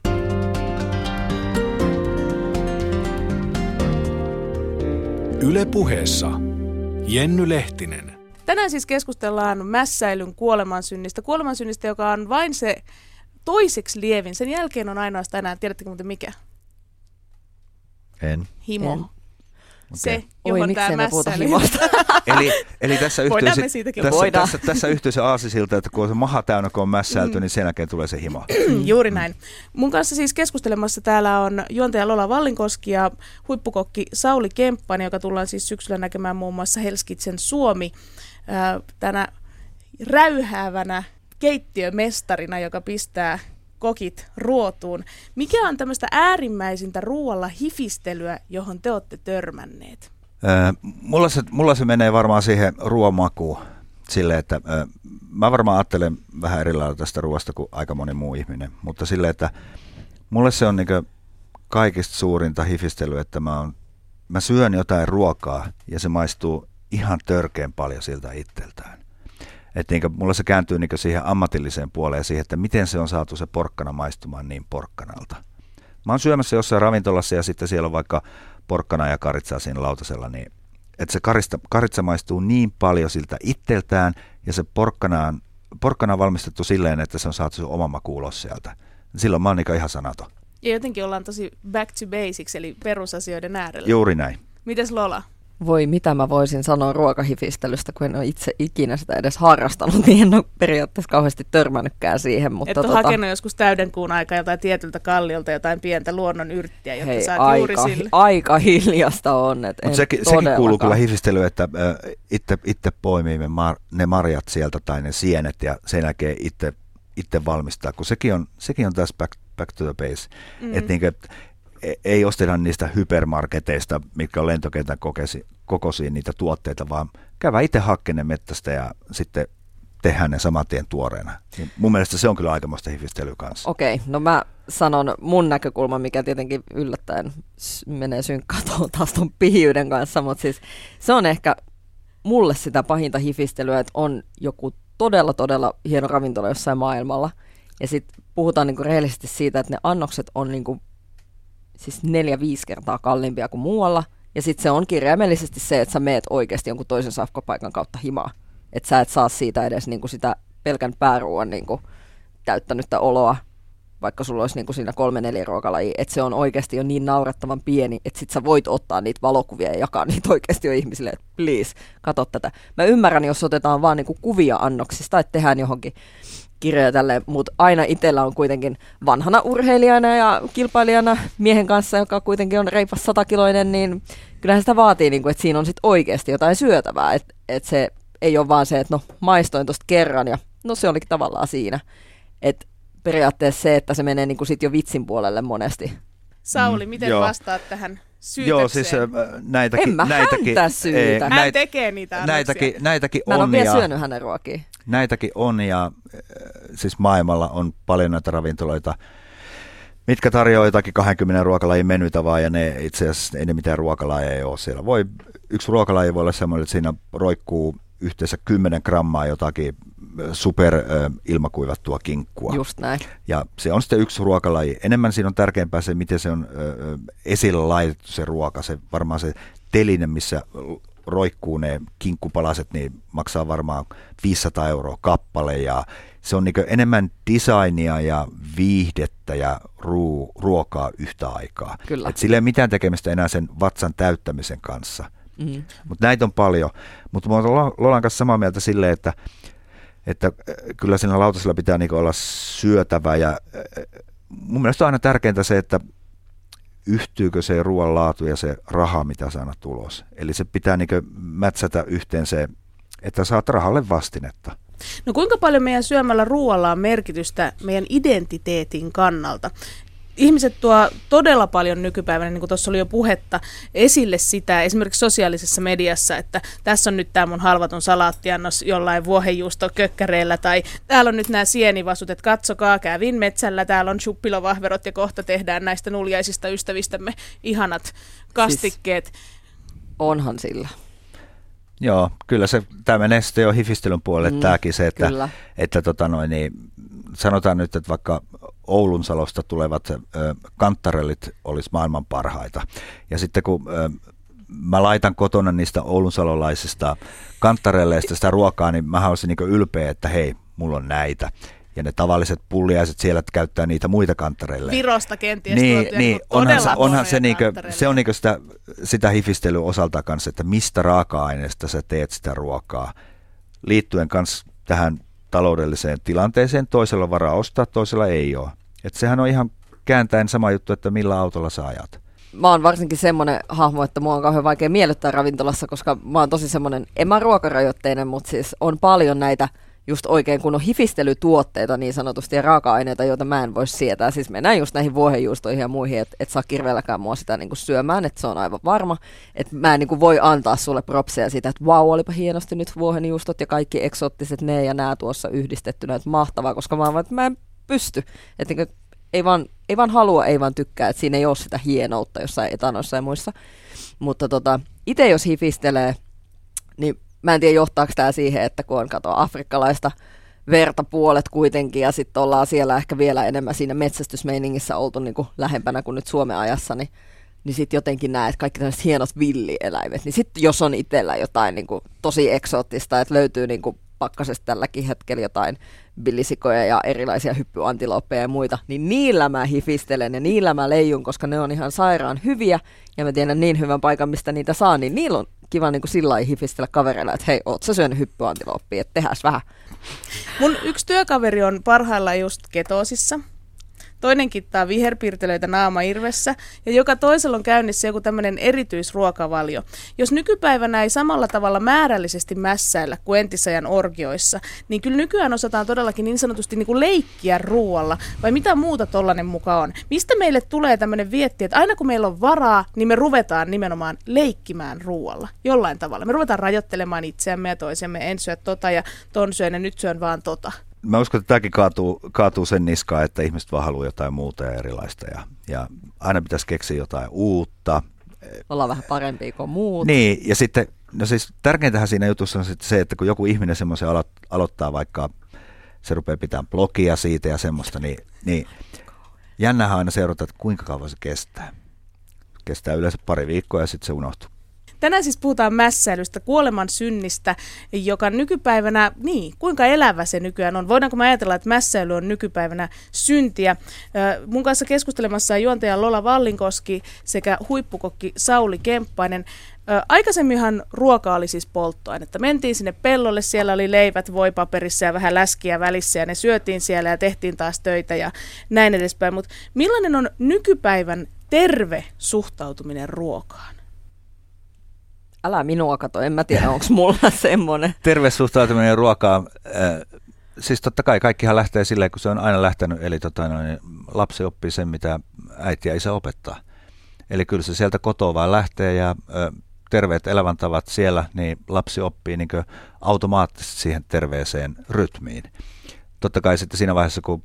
Yle Puheessa Jenny Lehtinen. Tänään siis keskustellaan mässäilyn kuolemansynnistä, joka on vain se toiseksi lievin. Sen jälkeen on ainoastaan enää, tiedättekö muuten mikä? En. Himo. En. Se, Oi, johon tämä miksei me puhuta mässäily. himosta? Eli tässä tässä yhtey se aasisilta, että kun on se maha täynnä, kun on mässäilty, niin sen jälkeen tulee se himo. Juuri näin. Mun kanssa siis keskustelemassa täällä on juontaja Lola Wallinkoski ja huippukokki Sauli Kemppainen, joka tullaan siis syksyllä näkemään muun muassa Hellskitsen Suomi tänä räyhäävänä keittiömestarina, joka pistää kokit ruotuun. Mikä on tämmöistä äärimmäisintä ruoalla hifistelyä, johon te olette törmänneet? Mulla se menee varmaan siihen ruoanmakuun silleen, että mä varmaan ajattelen vähän eri lailla tästä ruoasta kuin aika moni muu ihminen, mutta silleen, että mulle se on niinku kaikista suurinta hifistelyä, että mä syön jotain ruokaa ja se maistuu ihan törkeän paljon siltä itseltään. Että mulla se kääntyy siihen ammatilliseen puoleen siihen, että miten se on saatu se porkkana maistumaan niin porkkanalta. Mä oon syömässä jossain ravintolassa ja sitten siellä on vaikka porkkana ja karitsaa siinä lautasella, niin että se karitsa maistuu niin paljon siltä itseltään ja se porkkana on valmistettu silleen, että se on saatu se oma maku ulos sieltä. Silloin mä oon ihan sanaton. Ja jotenkin ollaan tosi back to basics, eli perusasioiden äärellä. Juuri näin. Mites Lola? Voi, mitä mä voisin sanoa ruokahifistelystä, kun en ole itse ikinä sitä edes harrastanut, niin en ole periaatteessa kauheasti törmännytkään siihen. Mutta et ole hakenut joskus täyden kuun aikaa jotain tietyltä kalliolta, jotain pientä luonnon yrttiä, jotta hei, saat juuri sille. Aika hiljasta on. Mutta sekin kuuluu kyllä hifistelyyn, että itse poimimme ne marjat sieltä tai ne sienet ja sen jälkeen itse valmistaa, kun sekin on tässä back to the base. Että ei osteta niistä hypermarketeista, mitkä on lentokentän kokoisia niitä tuotteita, vaan käydään itse hakkeen mettästä ja sitten tehdään ne saman tien tuoreena. Niin mun mielestä se on kyllä aikamoista hifistelyä kanssa. Okei, no mä sanon mun näkökulma, mikä tietenkin yllättäen menee synkkaan taas ton pihiyden kanssa, mutta siis se on ehkä mulle sitä pahinta hifistelyä, että on joku todella hieno ravintola jossain maailmalla ja sitten puhutaan niinku rehellisesti siitä, että ne annokset on niinku siis 4-5 kertaa kalliimpia kuin muualla. Ja sitten se on kirjaimellisesti se, että sä meet oikeasti jonkun toisen safkapaikan kautta himaa. Että sä et saa siitä edes niinku sitä pelkän pääruuan niinku täyttänyttä oloa, vaikka sulla olisi niinku siinä 3-4 ruokalajia. Että se on oikeasti jo niin naurettavan pieni, että sit sä voit ottaa niitä valokuvia ja jakaa niitä oikeasti jo ihmisille, että please, katso tätä. Mä ymmärrän, jos otetaan vaan niinku kuvia annoksista, että tehdään johonkin kirjoja tälleen, mutta aina itsellä on kuitenkin vanhana urheilijana ja kilpailijana miehen kanssa, joka kuitenkin on reipas 100-kiloinen, niin kyllähän sitä vaatii, niin kuin, että siinä on sit oikeasti jotain syötävää, että se ei ole vaan se, että no maistoin tosta kerran ja no se olikin tavallaan siinä, että periaatteessa se, että se menee niin kuin sit jo vitsin puolelle monesti. Sauli, miten vastaat tähän syytökseen? Joo, siis näitäkin. En mä häntä syytä. Hän tekee niitä annoksia. Näitäkin mä en on. ole vielä syönyt hänen ruokia. Näitäkin on ja siis maailmalla on paljon näitä ravintoloita, mitkä tarjoaa jotakin 20 ruokalajin menytä vaan ja ne itse asiassa ei ne mitään ruokalajeja ole siellä. Yksi ruokalaji voi olla semmoinen, että siinä roikkuu yhteensä 10 grammaa jotakin super ilmakuivattua kinkkua. Just näin. Ja se on sitten yksi ruokalaji. Enemmän siinä on tärkeämpää se, miten se on esillä laitettu se ruoka. Se varmaan se teline, missä roikkuu ne kinkkupalaset, niin maksaa varmaan 500 € kappale. Ja se on niin enemmän designia ja viihdettä ja ruokaa yhtä aikaa. Kyllä. Et sillä ei ole mitään tekemistä enää sen vatsan täyttämisen kanssa. Mutta näitä on paljon. Mutta mä oon Lolan kanssa samaa mieltä silleen, että kyllä siinä lautasella pitää niinku olla syötävä ja mun mielestä on aina tärkeintä se, että yhtyykö se ruoan laatu ja se raha, mitä sä annat ulos. Eli se pitää niinku mätsätä yhteen se, että saat rahalle vastinetta. No kuinka paljon meidän syömällä ruoalla on merkitystä meidän identiteetin kannalta? Ihmiset tuo todella paljon nykypäivänä, niin kuin tuossa oli jo puhetta, esille sitä esimerkiksi sosiaalisessa mediassa, että tässä on nyt tämä mun halvatun salaattiannos jollain vuohenjuustokökkäreillä, tai täällä on nyt nämä sienivasut, että katsokaa, kävin metsällä, täällä on chuppilovahverot ja kohta tehdään näistä nuljaisista ystävistämme ihanat kastikkeet. Siis onhan sillä. Joo, kyllä tämä menee sitten jo hifistelyn puolelle tämäkin se, että sanotaan nyt, että vaikka Oulunsalosta tulevat kantarellit olisi maailman parhaita. Ja sitten kun mä laitan kotona niistä oulunsalolaisista kantarelleista sitä ruokaa, niin mä olisin niin ylpeä, että hei, mulla on näitä. ja ne tavalliset pulliaiset siellä käyttää niitä muita kanttereille. Virosta kenties tuotuja niin onhan se on sitä hifistelyä osalta kanssa, että mistä raaka-aineesta sä teet sitä ruokaa. Liittyen kanssa tähän taloudelliseen tilanteeseen, toisella on varaa ostaa, toisella ei ole. Et sehän on ihan kääntäen sama juttu, että millä autolla sä ajat. Mä oon varsinkin semmoinen hahmo, että mua on kauhean vaikea miellyttää ravintolassa, koska mä oon tosi semmoinen, en mä ruokarajoitteinen, mutta siis on paljon näitä just oikein kunnon hifistelytuotteita niin sanotusti ja raaka-aineita, joita mä en voi sietää. Siis mennään just näihin vuohenjuustoihin ja muihin, että et saa kirveelläkään mua sitä niinku syömään, että se on aivan varma. Että mä en niinku voi antaa sulle propseja siitä, että vau, olipa hienosti nyt vuohenjuustot ja kaikki eksoottiset ne ja nää tuossa yhdistettynä, että mahtavaa, koska mä en pysty. Että niinku, ei vaan halua, ei vaan tykkää, että siinä ei ole sitä hienoutta jossain etanoissa ja muissa. Mutta itse jos hifistelee, niin mä en tiedä johtaako tämä siihen, että kun on afrikkalaista verta puolet kuitenkin ja sitten ollaan siellä ehkä vielä enemmän siinä metsästysmeiningissä oltu niin kuin lähempänä kuin nyt Suomen ajassa, niin sitten jotenkin näet kaikki tällaiset hienot villieläimet. Niin sitten jos on itsellä jotain niin kuin tosi eksoottista, että löytyy niin kuin pakkasesta tälläkin hetkellä jotain villisikoja ja erilaisia hyppyantilooppeja ja muita, niin niillä mä hifistelen ja niillä mä leijun, koska ne on ihan sairaan hyviä ja mä tiedän niin hyvän paikan, mistä niitä saa, niin niillä on kiva niin kuin sillä lailla hifistellä kavereilla, että hei, oot sä syönyt hyppyantilooppia, että tehäs vähän. Mun yksi työkaveri on parhaillaan just ketoosissa. Toinen kittaa viherpiirtelöitä naamairvessä ja joka toisella on käynnissä joku tämmöinen erityisruokavalio. Jos nykypäivänä ei samalla tavalla määrällisesti mässäillä kuin entisajan orgioissa, niin kyllä nykyään osataan todellakin niin sanotusti niin kuin leikkiä ruoalla. Vai mitä muuta tollainen muka on? Mistä meille tulee tämmöinen vietti, että aina kun meillä on varaa, niin me ruvetaan nimenomaan leikkimään ruoalla jollain tavalla. Me ruvetaan rajoittelemaan itseämme ja toisemme, en syö tota ja ton syön ja nyt syön vaan tota. Mä uskon, että tämäkin kaatuu sen niskaan, että ihmiset vaan haluaa jotain muuta ja erilaista. Ja aina pitäisi keksiä jotain uutta. Olla vähän parempia kuin muut. Niin, ja sitten, no siis tärkeintähän siinä jutussa on se, että kun joku ihminen semmoisen aloittaa, vaikka se rupeaa pitämään blogia siitä ja semmoista, niin jännähän aina seurata, että kuinka kauan se kestää. Kestää yleensä pari viikkoa ja sitten se unohtuu. Tänään siis puhutaan mässäilystä, kuoleman synnistä, joka nykypäivänä, kuinka elävä se nykyään on? Voidaanko me ajatella, että mässäily on nykypäivänä syntiä? Mun kanssa keskustelemassa juontaja Lola Vallinkoski sekä huippukokki Sauli Kemppainen. Aikaisemminhan ruoka oli siis polttoainetta. Mentiin sinne pellolle, siellä oli leivät voipaperissa ja vähän läskiä välissä ja ne syötiin siellä ja tehtiin taas töitä ja näin edespäin. Mutta millainen on nykypäivän terve suhtautuminen ruokaan? Älä minua kato, en mä tiedä, onko mulla semmoinen. Terve suhtautuminen ruokaan. Siis totta kai kaikkihan lähtee silleen, kun se on aina lähtenyt. Eli niin lapsi oppii sen, mitä äiti ja isä opettaa. Eli kyllä se sieltä kotoa vaan lähtee ja terveet elämäntavat siellä, niin lapsi oppii niin kuin automaattisesti siihen terveeseen rytmiin. Totta kai sitten siinä vaiheessa, kun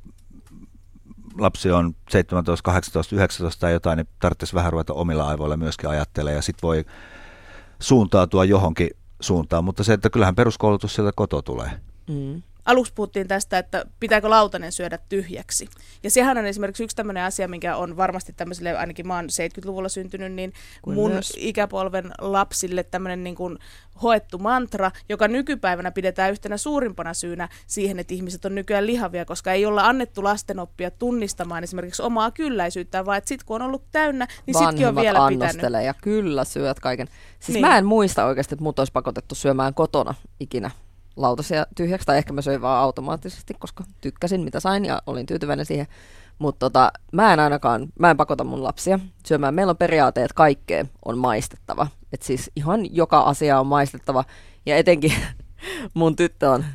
lapsi on 17, 18, 19 tai jotain, niin tarvitsisi vähän ruveta omilla aivoilla myöskin ajattelemaan ja sitten voi suuntautua johonkin suuntaan, mutta se, että kyllähän peruskoulutus sieltä kotoa tulee. Mm. Aluksi puhuttiin tästä, että pitääkö lautanen syödä tyhjäksi. Ja sehän on esimerkiksi yksi tämmöinen asia, mikä on varmasti tämmöiselle, ainakin mä oon 70-luvulla syntynyt, niin mun ikäpolven lapsille tämmöinen niin kuin hoettu mantra, joka nykypäivänä pidetään yhtenä suurimpana syynä siihen, että ihmiset on nykyään lihavia, koska ei olla annettu lasten oppia tunnistamaan esimerkiksi omaa kylläisyyttään, vaan että sit kun on ollut täynnä, niin sitkin on vielä pitänyt. Ja kyllä syöt kaiken. Siis niin. Mä en muista oikeasti, että mut olisi pakotettu syömään kotona ikinä lautasia tyhjäksi, tai ehkä mä söin vaan automaattisesti, koska tykkäsin mitä sain ja olin tyytyväinen siihen. Mutta mä en pakota mun lapsia syömään. Meillä on periaate, että kaikkea on maistettava. Että siis ihan joka asia on maistettava. Ja etenkin mun tyttö on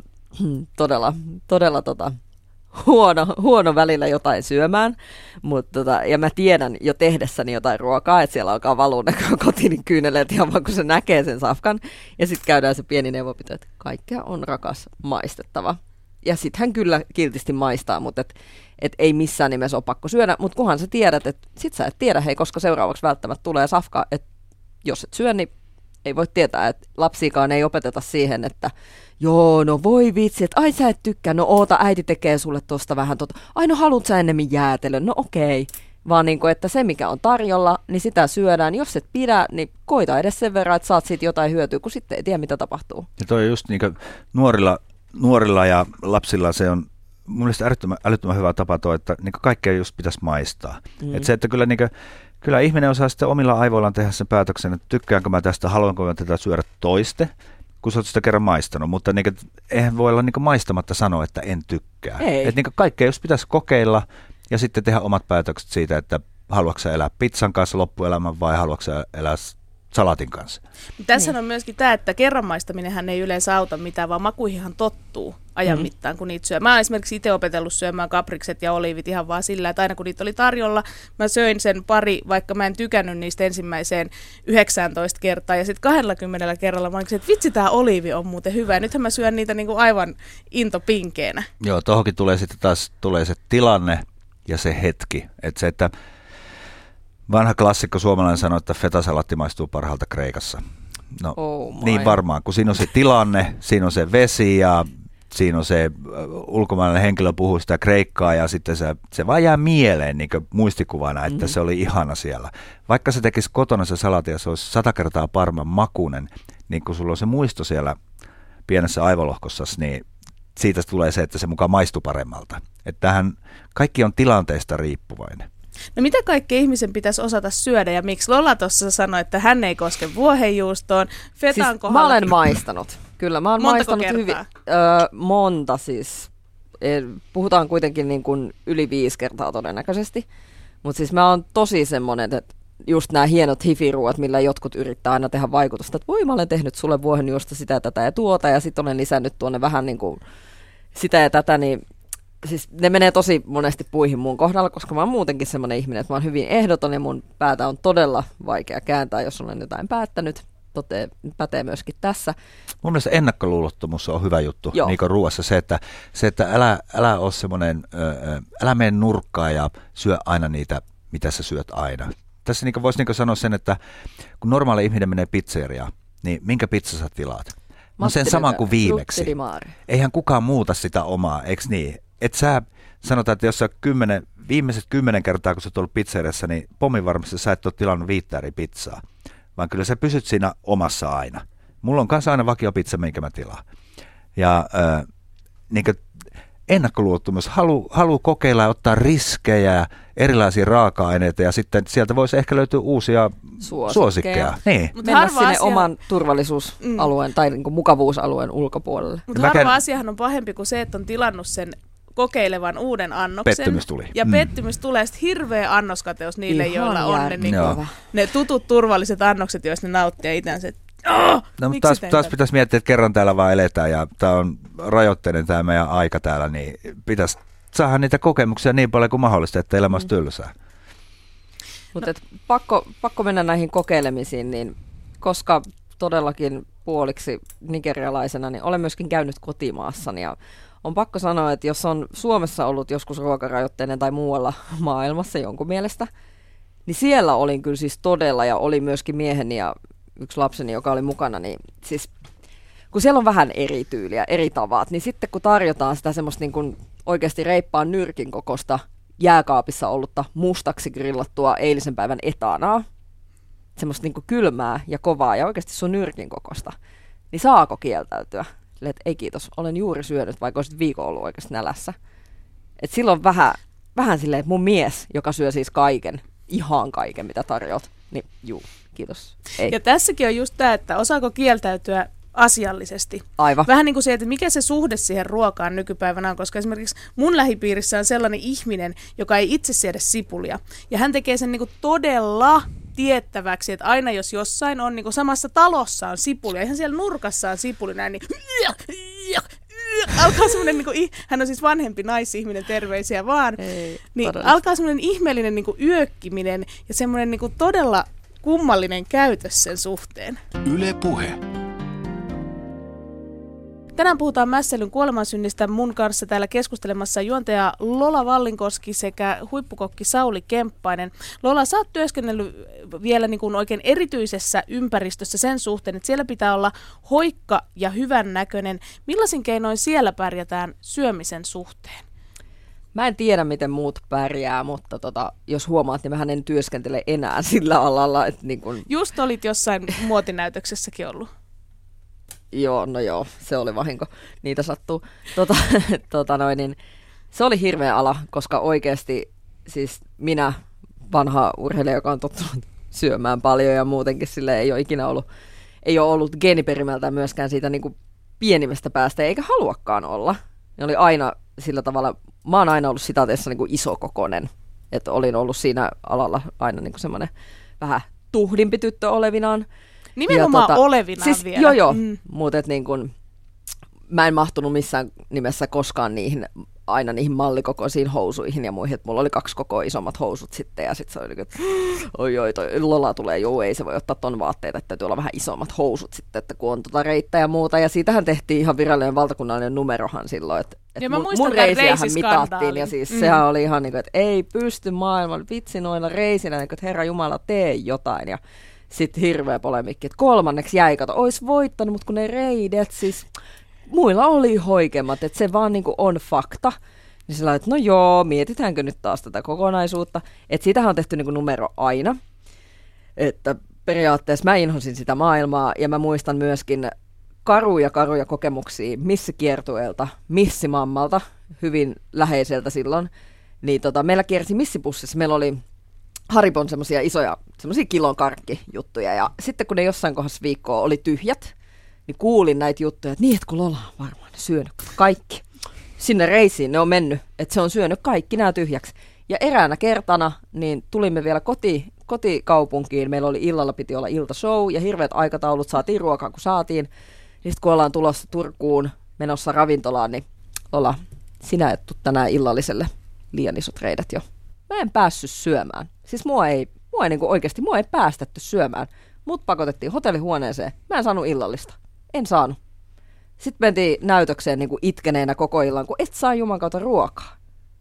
todella huono välillä jotain syömään. Ja mä tiedän jo tehdessäni jotain ruokaa, että siellä alkaa valua kotiin kyyneleet ihan vaan kun se näkee sen safkan. Ja sitten käydään se pieni neuvopito, että kaikkea on rakas maistettava. Ja sitten hän kyllä kiltisti maistaa, mutta et ei missään nimessä ole pakko syödä. Mutta kunhan sä tiedät, että sit sä et tiedä, koska seuraavaksi välttämättä tulee safka, että jos et syö, niin ei voi tietää, että lapsiikaan ei opeteta siihen, että joo, no voi vitsi, että ai sä et tykkää, no oota, äiti tekee sulle tosta vähän ai no haluut sä ennemmin jäätelön, no okei. Vaan niin kuin, että se mikä on tarjolla, niin sitä syödään. Jos et pidä, niin koita edes sen verran, että saat siitä jotain hyötyä, kun sitten ei tiedä mitä tapahtuu. Ja toi just niin kuin nuorilla ja lapsilla se on mun mielestä älyttömän hyvä tapa tuo, että niin kaikkea just pitäisi maistaa. Että se, että kyllä, niin kuin, kyllä ihminen osaa sitten omilla aivoillaan tehdä sen päätöksen, että tykkäänkö mä tästä, haluanko mä tätä syödä toiste, kun sä oot sitä kerran maistanut. Mutta niin kuin, eihän voi olla niin kuin maistamatta sanoa, että en tykkää. Että niin kaikkea just pitäisi kokeilla ja sitten tehdä omat päätökset siitä, että haluatko sä elää pizzan kanssa loppuelämän vai haluatko sä elää salatin kanssa. Tässä on myöskin tämä, että kerran maistaminenhän ei yleensä auta mitään, vaan makuihinhan tottuu ajan mittaan, kun niitä syö. Mä oon esimerkiksi itse opetellut syömään kaprikset ja oliivit ihan vaan sillä, että aina kun niitä oli tarjolla, mä söin sen pari, vaikka mä en tykännyt niistä ensimmäiseen 19 kertaa. Ja sitten 20 kerralla mä olin, että vitsi, tää oliivi on muuten hyvä. Ja nythän mä syön niitä niinku aivan intopinkeenä. Joo, tohonkin tulee sitten taas se tilanne ja se hetki. Että se, että vanha klassikko suomalainen sanoi, että fetasalatti maistuu parhaalta Kreikassa. No niin varmaan, kun siinä on se tilanne, siinä on se vesi ja siinä on se ulkomaalainen henkilö puhuu sitä kreikkaa ja sitten se vaan jää mieleen niin kuin muistikuvana, että se oli ihana siellä. Vaikka se tekisi kotona se salati ja se olisi 100 kertaa parman makuinen, niin kun sulla on se muisto siellä pienessä aivolohkossasi, niin siitä tulee se, että se mukaan maistuu paremmalta. Että tähän kaikki on tilanteesta riippuvainen. No mitä kaikkea ihmisen pitäisi osata syödä ja miksi? Lola tuossa sanoi, että hän ei koske vuohenjuustoon. Fetan siis kohdalla... Mä olen maistanut. Kyllä, mä oon Montako maistanut hyvin. Monta siis. Puhutaan kuitenkin niin kuin yli 5 kertaa todennäköisesti. Mutta siis mä oon tosi semmoinen, että just nämä hienot hifiruot, millä jotkut yrittää aina tehdä vaikutusta, että voi mä olen tehnyt sulle vuohenjuusta sitä, tätä ja tuota, ja sitten olen lisännyt tuonne vähän niin kuin sitä ja tätä, niin siis ne menee tosi monesti puihin mun kohdalla, koska mä oon muutenkin semmoinen ihminen, että mä oon hyvin ehdoton ja mun päätä on todella vaikea kääntää, jos olen jotain päättänyt. Pätee myöskin tässä. Mun mielestä ennakkoluulottomuus on hyvä juttu niin kuin ruoassa. Se, että älä ole semmoinen, älä mene nurkkaan ja syö aina niitä, mitä sä syöt aina. Tässä niin voisi niin sanoa sen, että kun normaali ihminen menee pizzeriaan, niin minkä pizza sä tilaat? No sen saman kuin viimeksi. Eihän kukaan muuta sitä omaa, eikö niin? Että sä sanotaan, että jos sä viimeiset 10 kertaa, kun sä oot ollut pizzeriassa, niin pommin varmasti sä et ole tilannut 5 eri pizzaa. Vaan kyllä sä pysyt siinä omassa aina. Mulla on kanssa aina vakiopizza, minkä mä tilaan. Ja niin ennakkoluottomuus, halu kokeilla ja ottaa riskejä, erilaisia raaka-aineita ja sitten sieltä voisi ehkä löytyä uusia suosikkeja. Niin. Mennä sinne oman turvallisuusalueen tai niin kuin mukavuusalueen ulkopuolelle. Mutta harva asiahan on pahempi kuin se, että on tilannut sen kokeilevan uuden annoksen. Pettymys tuli. Ja pettymys tulee sitten hirveä annoskateus niille, joilla on ne tutut turvalliset annokset, joista ne nauttii itseänsä. No, mutta taas pitäisi miettiä, että kerran täällä vaan eletään ja tämä on rajoitteinen tämä meidän aika täällä, niin pitäisi saada niitä kokemuksia niin paljon kuin mahdollista, että elämä olisi tylsää. Mutta pakko mennä näihin kokeilemisiin, niin koska todellakin puoliksi nigerialaisena, niin olen myöskin käynyt kotimaassani ja on pakko sanoa, että jos on Suomessa ollut joskus ruokarajoitteinen tai muualla maailmassa jonkun mielestä, niin siellä olin kyllä siis todella ja oli myöskin mieheni ja yksi lapseni, joka oli mukana, niin siis kun siellä on vähän eri tyyliä, eri tavat, niin sitten kun tarjotaan sitä semmoista niin kuin oikeasti reippaan nyrkin kokosta jääkaapissa ollutta mustaksi grillattua eilisen päivän etanaa, semmoista niin kuin kylmää ja kovaa ja oikeasti sun nyrkin kokosta, niin saako kieltäytyä? Että ei kiitos, olen juuri syönyt, vaikka olisit viikon ollut oikeasti nälässä. Et silloin vähän silleen, että mun mies, joka syö siis kaiken, ihan kaiken mitä tarjoat, niin juu, kiitos. Ei. Ja tässäkin on just tämä, että osaako kieltäytyä asiallisesti. Aivan. Vähän niin kuin se, että mikä se suhde siihen ruokaan nykypäivänä on, koska esimerkiksi mun lähipiirissä on sellainen ihminen, joka ei itse siedä sipulia. Ja hän tekee sen niin kuin todella tiettäväksi, että aina jos jossain on niin kuin samassa talossa on sipulia, ihan siellä nurkassa on sipuli näin, niin alkaa semmoinen, niin kuin, hän on siis vanhempi naisihminen, terveisiä vaan, niin alkaa semmoinen ihmeellinen niin kuin yökkiminen ja semmoinen niin kuin todella kummallinen käytös sen suhteen. Yle Puhe. Tänään puhutaan mässäilyn kuolemansynnistä. Mun kanssa täällä keskustelemassa juontaja Lola Vallinkoski sekä huippukokki Sauli Kemppainen. Lola, sä oot työskennellyt vielä niin kuin oikein erityisessä ympäristössä sen suhteen, että siellä pitää olla hoikka ja hyvännäköinen. Millaisin keinoin siellä pärjätään syömisen suhteen? Mä en tiedä, miten muut pärjää, mutta jos huomaat, niin mähän en työskentele enää sillä alalla. Että niin kun... Just olit jossain muotinäytöksessäkin ollut. Joo, no joo, se oli vahinko. Niitä sattuu. Se oli hirveä ala, koska oikeasti siis minä, vanha urheilija, joka on tottunut syömään paljon ja muutenkin sille ei ole ollut geeniperimältään myöskään siitä niin kuin pienimmästä päästä, eikä haluakaan olla. Ne oli aina sillä tavalla, mä oon aina ollut sitaateessa niin kuin isokokoinen, että olin ollut siinä alalla aina niin kuin semmoinen vähän tuhdimpi tyttö olevinaan. Nimenomaan olevinaan siis, vielä. Joo, mutta niin kuin, mä en mahtunut missään nimessä koskaan aina niihin mallikokoisiin housuihin ja muihin, että mulla oli 2 koko isommat housut sitten, ja sitten se oli, että oi, toi Lola tulee, ei se voi ottaa ton vaatteita, että täytyy olla vähän isommat housut sitten, että kun on reittä ja muuta, ja siitähän tehtiin ihan virallinen valtakunnallinen numerohan silloin, että mun reisiähän mitattiin, ja siis sehän oli ihan niin kuin, että ei pysty maailman, vitsi noilla reisillä, niin kuin, että Herra Jumala, tee jotain, ja sitten hirveä polemikki, että 3. jäi, ois voittanut, mutta kun ne reidet, siis muilla oli hoikemat, että se vaan niin kuin on fakta. Niin sillä että no joo, mietitäänkö nyt taas tätä kokonaisuutta. Että siitähän on tehty niin kuin numero aina. Että periaatteessa mä inhosin sitä maailmaa ja mä muistan myöskin karuja kokemuksia missikiertueelta, missimammalta, hyvin läheiseltä silloin. Niin meillä kiersi missipussissa, meillä oli Haribon semmoisia isoja, semmoisia kilon karkkijuttuja. Ja sitten kun ne jossain kohdassa viikkoa oli tyhjät, niin kuulin näitä juttuja, että niin, että kun Lola on varmaan syönyt kaikki. Sinne reisiin ne on mennyt, että se on syönyt kaikki nämä tyhjäksi. Ja eräänä kertana niin tulimme vielä kotikaupunkiin. Meillä oli illalla, piti olla iltashow ja hirveät aikataulut, saatiin ruokaa kun saatiin. Ja sitten kun ollaan tulossa Turkuun menossa ravintolaan, niin Lola, sinä et tuu tänään illalliselle, liian isot reidet jo. Mä en päässyt syömään. Siis mua ei niin kuin oikeasti, mua ei päästetty syömään. Mut pakotettiin hotellihuoneeseen. Mä en saanut illallista. En saanut. Sitten mentiin näytökseen niin kuin itkeneenä koko illan, kun et saa Juman kautta ruokaa.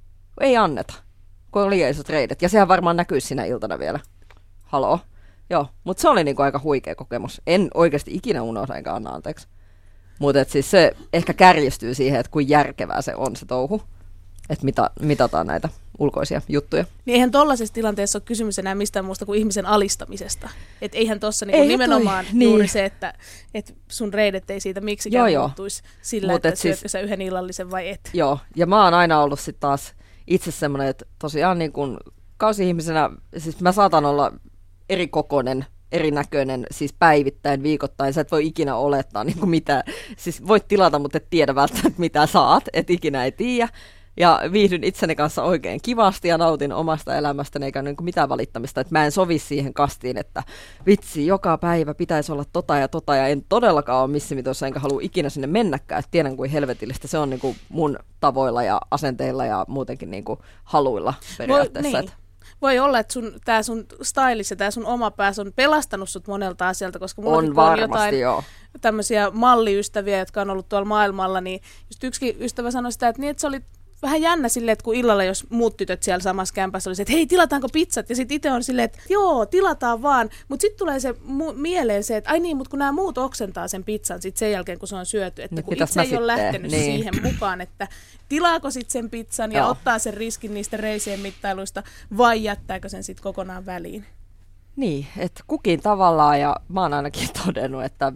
Ei anneta, kun on liian isot reidet. Ja sehän varmaan näkyisi siinä iltana vielä. Haloo. Joo, mutta se oli niin kuin aika huikea kokemus. En oikeasti ikinä unohda enkä anna anteeksi. Mutta siis se ehkä kärjistyy siihen, että kuin järkevää se on se touhu. Että mitataan näitä ulkoisia juttuja. Niin eihän tollaisessa tilanteessa ole kysymys enää mistään muusta kuin ihmisen alistamisesta. Että eihän tuossa niinku nimenomaan juuri se, että sun reidet ei siitä miksikään muuttuisi sillä, että syötkö sä yhden illallisen vai et. Joo, ja mä oon aina ollut sitten taas itse semmoinen, että tosiaan niin kun kausi-ihmisenä, siis mä saatan olla eri kokoinen, erinäköinen, siis päivittäin, viikoittain. Sä et voi ikinä olettaa niin kuin mitä, siis voit tilata, mutta et tiedä välttämättä mitä saat, et ikinä ei tiedä. Ja viihdyn itseni kanssa oikein kivasti ja nautin omasta elämästäni eikä niin kuin mitään valittamista. Että mä en sovi siihen kastiin, että vitsi, joka päivä pitäisi olla tota ja en todellakaan ole missimitossa enkä halua ikinä sinne mennäkään. Että tiedän kuin helvetillistä se on niin kuin mun tavoilla ja asenteilla ja muutenkin niin kuin haluilla periaatteessa. Voi olla, että tämä sun stylis ja tämä sun oma pääs on pelastanut sut monelta asialta, koska mulla on jotain tämmöisiä malliystäviä, jotka on ollut tuolla maailmalla, niin just yksi ystävä sanoi sitä, että, niin, että se oli vähän jännä silleen, että kun illalla, jos muut tytöt siellä samassa kämpässä oli se, että hei, tilataanko pizzat? Ja sitten itse on silleen, että joo, tilataan vaan. Mutta sitten tulee se mieleen se, että ai niin, mutta kun nämä muut oksentaa sen pizzan sitten sen jälkeen, kun se on syöty. Että kun itse ei ole lähtenyt siihen mukaan, että tilaako sitten sen pizzan ja ottaa sen riskin niistä reisien mittailuista vai jättääkö sen sitten kokonaan väliin? Niin, että kukin tavallaan ja mä oon ainakin todennut, että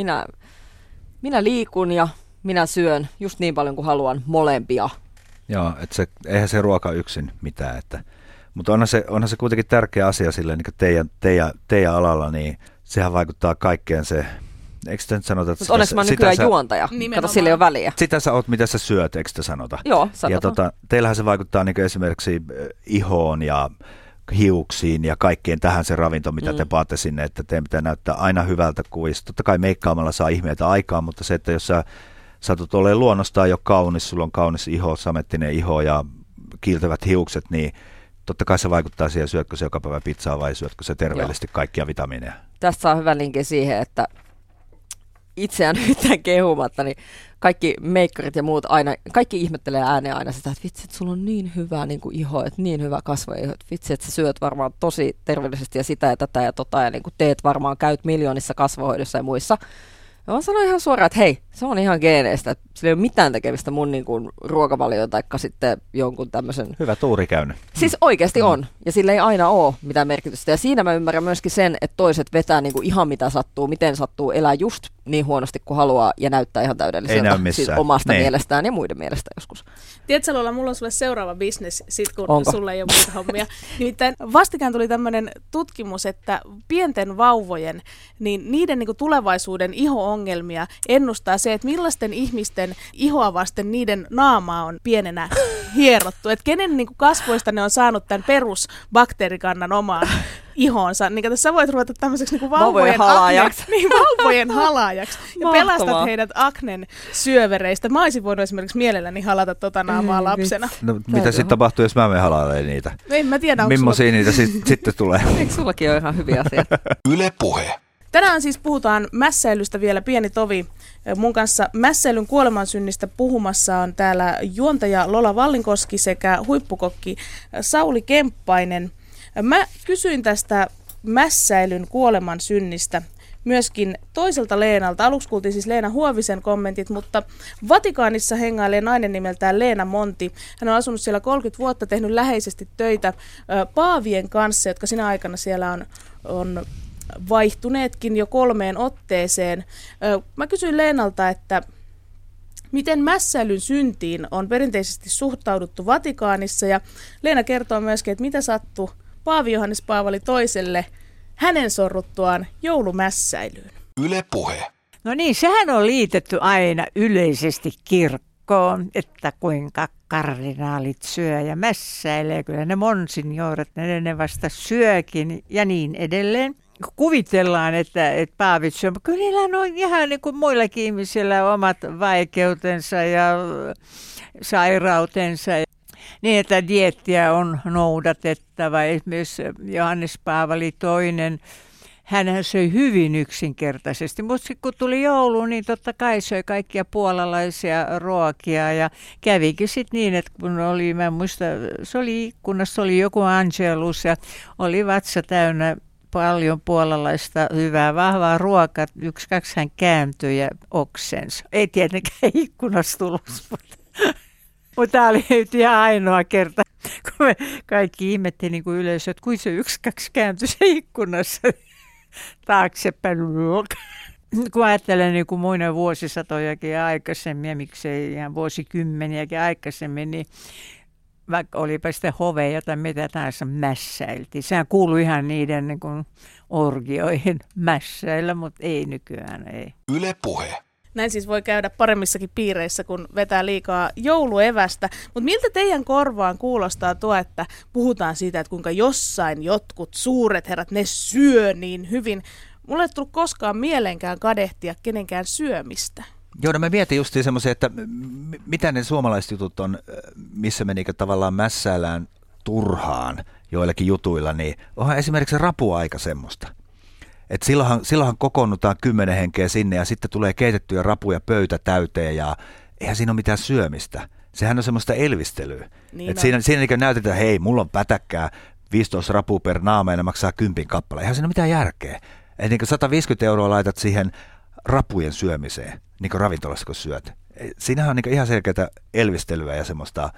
minä liikun ja minä syön just niin paljon kuin haluan molempia. Joo, että eihän se ruoka yksin mitään, mutta onhan se kuitenkin tärkeä asia silleen, niin teidän alalla, niin sehän vaikuttaa kaikkeen se, eikö sitä nyt sanota? Mutta onneksi mä oon nykyään juontaja, kato sillä ei ole väliä. Sitä sä oot, mitä sä syöt, eikö sitä sanota? Joo, sanotaan. Ja teillähän se vaikuttaa niin esimerkiksi ihoon ja hiuksiin ja kaikkeen tähän se ravinto, mitä te paatte sinne, että teidän pitää näyttää aina hyvältä kuvista. Totta kai meikkaamalla saa ihmeitä aikaan, mutta se, että jos sä satut olemaan luonnostaan jo kaunis, sulla on kaunis iho, samettinen iho ja kiiltävät hiukset, niin totta kai se vaikuttaa siihen, syötkö se joka päivä pizzaa vai syötkö se terveellisesti kaikkia vitamiineja. Tässä on hyvä linkki siihen, että itseään yhtään kehumatta, niin kaikki meikkarit ja muut aina, kaikki ihmettelee ääneen aina sitä, että vitsi, että sulla on niin hyvä niin kuin iho, että niin hyvä kasvoiho, että vitsi, että sä syöt varmaan tosi terveellisesti ja sitä ja tätä ja niin kuin teet varmaan, käyt miljoonissa kasvohoidossa ja muissa. Ja mä sanoin ihan suoraan, että hei, Se on ihan geeneistä. Sillä ei ole mitään tekemistä mun niin kuin ruokavalioon taikka sitten jonkun tämmöisen. Hyvä tuuri käynyt. Siis oikeasti on. Ja sillä ei aina ole mitään merkitystä. Ja siinä mä ymmärrän myöskin sen, että toiset vetää niin kuin ihan mitä sattuu, miten sattuu, elää just niin huonosti kuin haluaa ja näyttää ihan täydelliseltä siis omasta mielestään ja muiden mielestä joskus. Tiedätkö, Lola, mulla on sulle seuraava bisnes, sit kun sulle ei ole muita hommia. Nimittäin vastikään tuli tämmöinen tutkimus, että pienten vauvojen, niin niiden niin kuin tulevaisuuden iho-ongelmia ennustaa se, että millaisten ihmisten ihoa vasten niiden naamaa on pienenä hierottu. Että kenen niin kuin kasvoista ne on saanut tämän perusbakteerikannan omaan ihoonsa. Niin sä voit ruveta tämmöiseksi niin kuin vauvojen halaajaksi. Ja pelastat heidät aknen syövereistä. Mä olisin voinut esimerkiksi mielelläni halata tota naamaa lapsena. No, mitä sitten tapahtuu, jos mä menen halailemaan niitä? En mä tiedä, millaisia niitä sitten tulee? Eikö sullakin ole ihan hyviä asioita? Yle Puhe. Tänään siis puhutaan mässäilystä vielä pieni tovi. Mun kanssa mässäilyn kuolemansynnistä puhumassa on täällä juontaja Lola Vallinkoski sekä huippukokki Sauli Kemppainen. Mä kysyin tästä mässäilyn kuolemansynnistä myöskin toiselta Leenalta. Aluksi kuultiin siis Leena Huovisen kommentit, mutta Vatikaanissa hengailee nainen nimeltään Leena Monti. Hän on asunut siellä 30 vuotta, tehnyt läheisesti töitä paavien kanssa, jotka sinä aikana siellä on vaihtuneetkin jo 3 otteeseen. Mä kysyin Leenalta, että miten mässäilyn syntiin on perinteisesti suhtauduttu Vatikaanissa, ja Leena kertoo myöskin, että mitä sattui Paavi Johannes Paavali toiselle hänen sorruttuaan joulumässäilyyn. Yle Puhe. No niin, sehän on liitetty aina yleisesti kirkkoon, että kuinka kardinaalit syö ja mässäilee. Kyllä ne monsignoret, ne vasta syökin ja niin edelleen. Kuvitellaan, että paavit syö, mutta kyllä niillä on ihan niin kuin muillakin ihmisillä omat vaikeutensa ja sairautensa. Niin, että dieettiä on noudatettava. Esimerkiksi Johannes Paavali II, hänhän söi hyvin yksinkertaisesti. Mutta kun tuli joulu, niin totta kai söi kaikkia puolalaisia ruokia. Ja kävikin sitten niin, että kun oli, mä muistan, se oli ikkunassa, oli joku angelus ja oli vatsa täynnä paljon puolalaista hyvää, vahvaa ruokaa. 1-2 hän kääntyi ja oksensa. Ei tietenkään ikkunassa tullut, mutta tämä oli ihan ainoa kerta, kun me kaikki ihmettiin niin kuin yleisö, että kuinka se 1-2 kääntyi se ikkunassa taaksepäin. Kun ajattelen niin kuin muina vuosisatojakin aikaisemmin, ja miksei ihan vuosikymmeniäkin aikaisemmin, niin vaikka olipa sitten hoveja tai mitä tahansa mässäiltiin. Sehän kuului ihan niiden niin kuin orgioihin mässäillä, mutta ei nykyään, ei. Yle Puhe. Näin siis voi käydä paremmissakin piireissä, kun vetää liikaa jouluevästä. Mutta miltä teidän korvaan kuulostaa tuo, että puhutaan siitä, että kuinka jossain jotkut suuret herrat, ne syö niin hyvin. Mulle ei tullut koskaan mieleenkään kadehtia kenenkään syömistä. Joo, no mä mietin justiin semmoisia, että mitä ne suomalaiset jutut on, missä me niinku tavallaan mässäillään turhaan joillakin jutuilla, niin onhan esimerkiksi rapuaika semmoista. Et silloinhan kokoonnutaan 10 henkeä sinne ja sitten tulee keitettyjä rapuja pöytä täyteen ja eihän siinä ole mitään syömistä. Sehän on semmoista elvistelyä. Niin siinä niin näytetään, että hei, mulla on pätäkkää, 15 rapua per naama ja ne maksaa 10 kappale. Eihän siinä ole mitään järkeä. Et niin 150 € laitat siihen rapujen syömiseen, niin kuin ravintolassa kun syöt. Siinähän on niin ihan selkeää elvistelyä ja semmoista,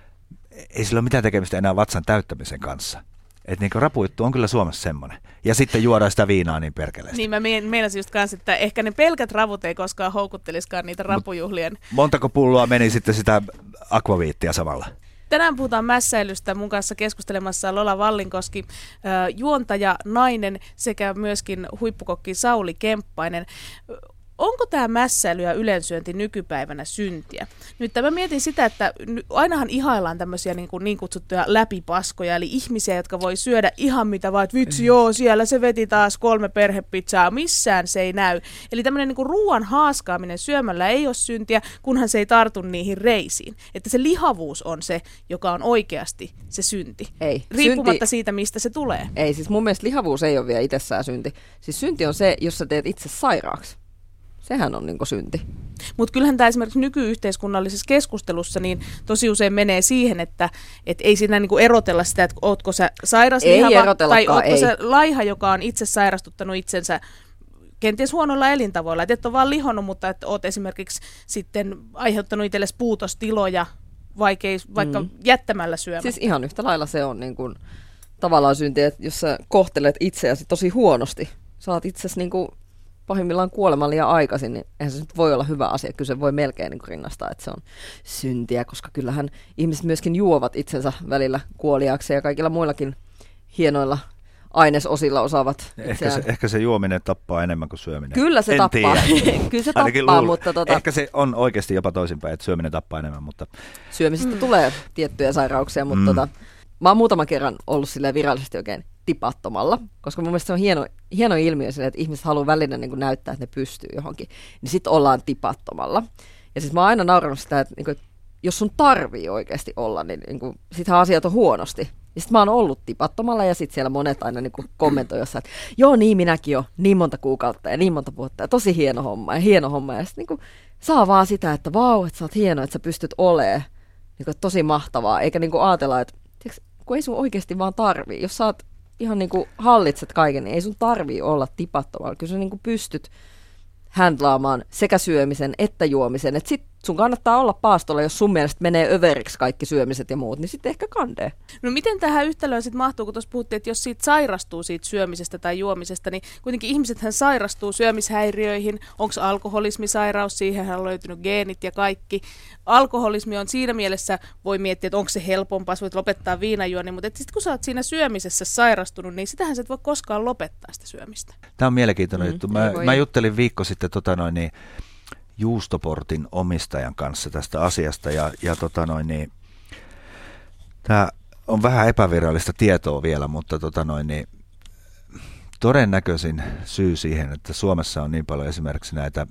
ei sillä ole mitään tekemistä enää vatsan täyttämisen kanssa. Että niin rapujuttu on kyllä Suomessa semmoinen. Ja sitten juodaan sitä viinaa niin perkeleesti. Niin mä meinasin just kanssa, että ehkä ne pelkät ravut ei koskaan houkutteliskaan niitä rapujuhlien. Montako pulloa meni sitten sitä akvaviittia samalla? Tänään puhutaan mässäilystä. Mun kanssa keskustelemassa Lola Vallinkoski, juontaja, nainen sekä myöskin huippukokki Sauli Kemppainen. Onko tämä mässäily ja ylensyönti nykypäivänä syntiä? Nyt mä mietin sitä, että ainahan ihaillaan tämmöisiä niin kutsuttuja läpipaskoja, eli ihmisiä, jotka voi syödä ihan mitä vaan, että vitsi joo, siellä se veti taas 3 perhepizzaa, missään se ei näy. Eli tämmöinen niin ruoan haaskaaminen syömällä ei ole syntiä, kunhan se ei tartu niihin reisiin. Että se lihavuus on se, joka on oikeasti se synti. Ei. Riippumatta siitä, mistä se tulee. Ei, siis mun mielestä lihavuus ei ole vielä itsessään synti. Siis synti on se, jos sä teet itse sairaaksi. Sehän on niinku synti. Mutta kyllähän tämä esimerkiksi nykyyhteiskunnallisessa keskustelussa niin tosi usein menee siihen, että ei siinä niinku erotella sitä, että ootko sä sairas lihava tai ootko sä laiha, joka on itse sairastuttanut itsensä kenties huonoilla elintavoilla, että et ole vaan lihonnut, mutta että olet esimerkiksi sitten aiheuttanut itsellesi puutostiloja vaikka jättämällä syömään. Siis ihan yhtä lailla se on niin kuin, tavallaan synti, että jos sä kohtelet itseäsi tosi huonosti, saat itsesi niin kuin pahimmillaan kuolemaan liian aikaisin, niin eihän se nyt voi olla hyvä asia. Kyllä se voi melkein niin kuin rinnastaa, että se on syntiä, koska kyllähän ihmiset myöskin juovat itsensä välillä kuoliaaksi ja kaikilla muillakin hienoilla ainesosilla osaavat. Ehkä se juominen tappaa enemmän kuin syöminen. Kyllä se tappaa. Kyllä se tappaa, mutta ehkä se on oikeasti jopa toisinpäin, että syöminen tappaa enemmän, mutta syömisestä tulee tiettyjä sairauksia, mutta mä oon muutaman kerran ollut silleen virallisesti oikein tipattomalla, koska mun mielestä se on hieno ilmiö silleen, että ihmiset haluaa välillä niin kuin näyttää, että ne pystyy johonkin, niin sit ollaan tipattomalla. Ja siis mä oon aina naurannut sitä, että niin kuin, jos sun tarvii oikeasti olla, niin sittenhän asiat on huonosti. Ja sitten mä oon ollut tipattomalla ja sitten siellä monet aina niin kommentoi jossain, että joo niin minäkin jo, niin monta kuukautta ja niin monta vuotta ja tosi hieno homma. Ja sitten niin saa vaan sitä, että vau, että sä oot hieno, että sä pystyt olemaan niin tosi mahtavaa. Eikä niin ajatella, että kun ei sun oikeasti vaan tarvii. Jos sä oot ihan niin hallitset kaiken, niin ei sun tarvii olla tipattomalla. Kyllä sä niin pystyt handlaamaan sekä syömisen että juomisen. Että sit sun kannattaa olla paastolla, jos sun mielestä menee överiksi kaikki syömiset ja muut, niin sitten ehkä kandee. No miten tähän yhtälöön sitten mahtuu, kun tuossa puhuttiin, että jos siitä sairastuu siitä syömisestä tai juomisesta, niin kuitenkin ihmisethän sairastuu syömishäiriöihin. Onko alkoholismisairaus, siihenhän on löytynyt geenit ja kaikki. Alkoholismi on siinä mielessä, voi miettiä, että onko se helpompaa, voit lopettaa viinajuoni, mutta sitten kun sä oot siinä syömisessä sairastunut, niin sitähän sä et voi koskaan lopettaa sitä syömistä. Tämä on mielenkiintoinen juttu. Mä juttelin viikko sitten juustoportin omistajan kanssa tästä asiasta ja tämä on vähän epävirallista tietoa vielä, mutta todennäköisin syy siihen, että Suomessa on niin paljon esimerkiksi näitä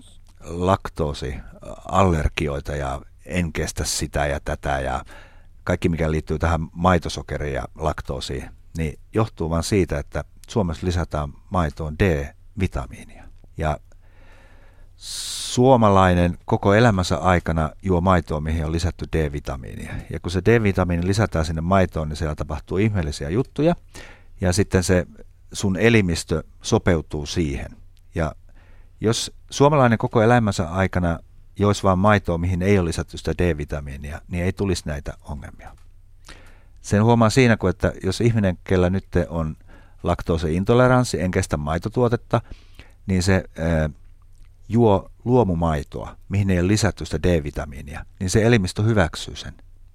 laktoosiallergioita ja en kestä sitä ja tätä ja kaikki mikä liittyy tähän maitosokeriin ja laktoosiin, niin johtuu vain siitä, että Suomessa lisätään maitoon D-vitamiinia ja suomalainen koko elämänsä aikana juo maitoa, mihin on lisätty D-vitamiinia. Ja kun se D-vitamiini lisätään sinne maitoon, niin siellä tapahtuu ihmeellisiä juttuja. Ja sitten se sun elimistö sopeutuu siihen. Ja jos suomalainen koko elämänsä aikana joisi vaan maitoa, mihin ei ole lisätty sitä D-vitamiinia, niin ei tulisi näitä ongelmia. Sen huomaa siinä, että jos ihminen, kellä nyt on laktoosiintoleranssi, en kestä maitotuotetta, niin se juo luomumaitoa, mihin ei ole lisätty sitä D-vitamiinia, niin se elimistö hyväksyy sen.